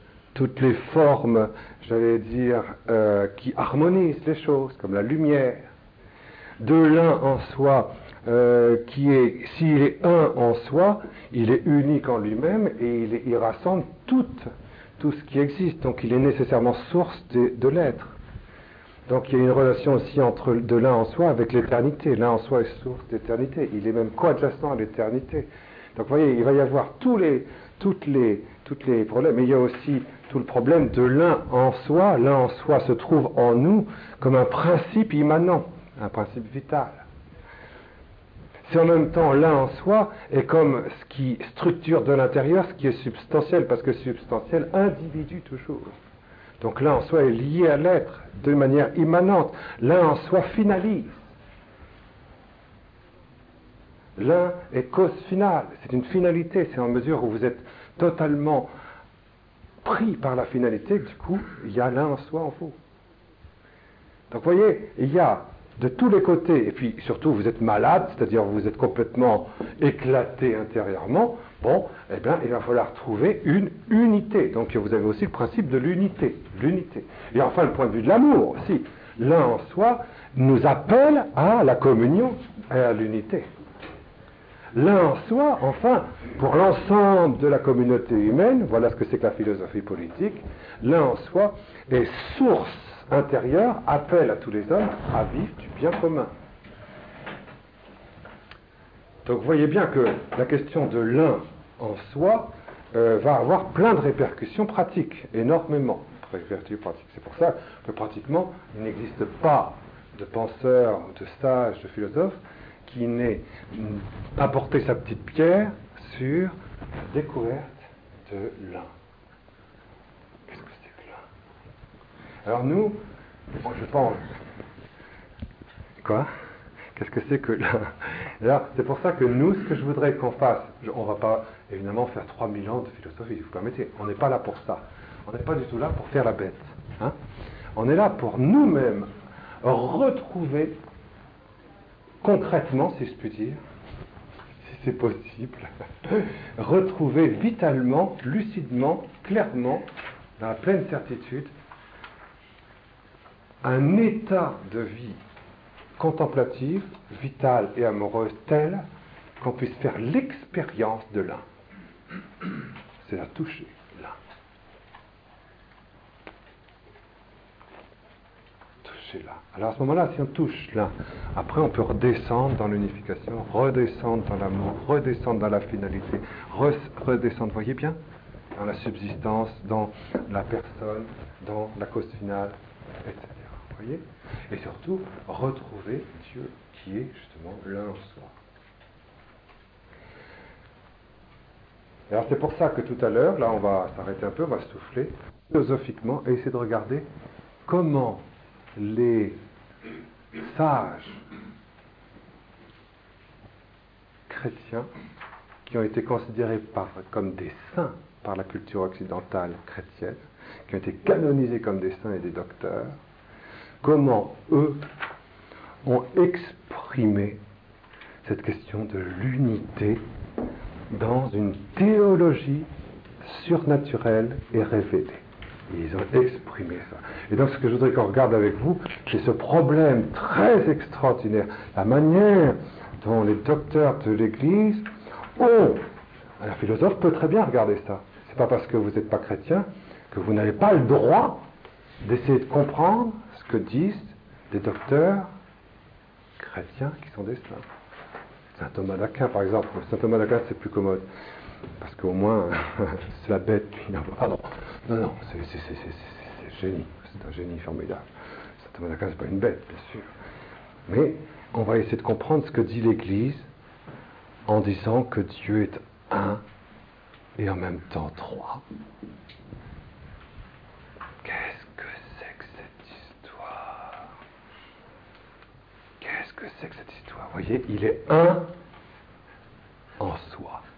j'allais dire, qui harmonisent les choses, comme la lumière. De l'un en soi, s'il est un en soi, il est unique en lui-même et il rassemble tout ce qui existe. Donc il est nécessairement source de l'être. Donc il y a une relation aussi entre de l'un en soi avec l'éternité. L'un en soi est source d'éternité. Il est même coadjacent à l'éternité. Donc vous voyez, il va y avoir tous les problèmes. Mais il y a aussi tout le problème de l'un en soi. L'un en soi se trouve en nous comme un principe immanent, un principe vital. C'est en même temps l'un en soi est comme ce qui structure de l'intérieur, ce qui est substantiel, parce que substantiel individue toujours. Donc l'un en soi est lié à l'être de manière immanente. L'un en soi finalise. L'un est cause finale. C'est une finalité. C'est en mesure où vous êtes totalement pris par la finalité, du coup, il y a l'un en soi en vous. Donc vous voyez, il y a de tous les côtés, et puis surtout vous êtes malade, c'est-à-dire vous êtes complètement éclaté intérieurement, bon, eh bien il va falloir trouver une unité. Donc vous avez aussi le principe de l'unité. Et enfin le point de vue de l'amour aussi. L'un en soi nous appelle à la communion et à l'unité. L'un en soi, enfin, pour l'ensemble de la communauté humaine, voilà ce que c'est que la philosophie politique, l'un en soi est source intérieure, appelle à tous les hommes à vivre du bien commun. Donc vous voyez bien que la question de l'un en soi va avoir plein de répercussions pratiques, énormément de répercussions pratiques. C'est pour ça que pratiquement il n'existe pas de penseur, de sage, de philosophe qui n'ait apporté sa petite pierre sur la découverte de l'un. Qu'est-ce que c'est que l'un? Alors nous, je pense... Quoi? Qu'est-ce que c'est que l'un? Alors, c'est pour ça que nous, ce que je voudrais qu'on fasse, on ne va pas évidemment faire 3000 ans de philosophie, vous permettez, on n'est pas là pour ça. On n'est pas du tout là pour faire la bête. Hein? On est là pour nous-mêmes retrouver concrètement, si je puis dire, si c'est possible, retrouver vitalement, lucidement, clairement, dans la pleine certitude, un état de vie contemplative, vitale et amoureuse tel qu'on puisse faire l'expérience de l'un. C'est la toucher l'un. Là. Alors à ce moment-là, si on touche là, après on peut redescendre dans l'unification, redescendre dans l'amour, redescendre dans la finalité, redescendre, voyez bien, dans la subsistance, dans la personne, dans la cause finale, etc. Voyez? Et surtout, retrouver Dieu qui est justement l'un en soi. Alors c'est pour ça que tout à l'heure, là on va s'arrêter un peu, on va souffler philosophiquement et essayer de regarder comment les sages chrétiens qui ont été considérés comme des saints par la culture occidentale chrétienne, qui ont été canonisés comme des saints et des docteurs, comment eux ont exprimé cette question de l'unité dans une théologie surnaturelle et révélée. Et ils ont exprimé ça. Et donc ce que je voudrais qu'on regarde avec vous, c'est ce problème très extraordinaire, la manière dont les docteurs de l'Église ont... Un philosophe peut très bien regarder ça. C'est pas parce que vous n'êtes pas chrétien que vous n'avez pas le droit d'essayer de comprendre ce que disent des docteurs chrétiens qui sont des saints. Saint Thomas d'Aquin, par exemple. Saint Thomas d'Aquin, c'est plus commode. Parce qu'au moins, c'est la bête. Pardon. Non, c'est génie. C'est un génie formidable. Saint Thomas d'Aquin, c'est pas une bête, bien sûr. Mais on va essayer de comprendre ce que dit l'Église en disant que Dieu est un et en même temps trois. Qu'est-ce que c'est que cette histoire? Qu'est-ce que c'est que cette histoire? Vous voyez, il est un en soi.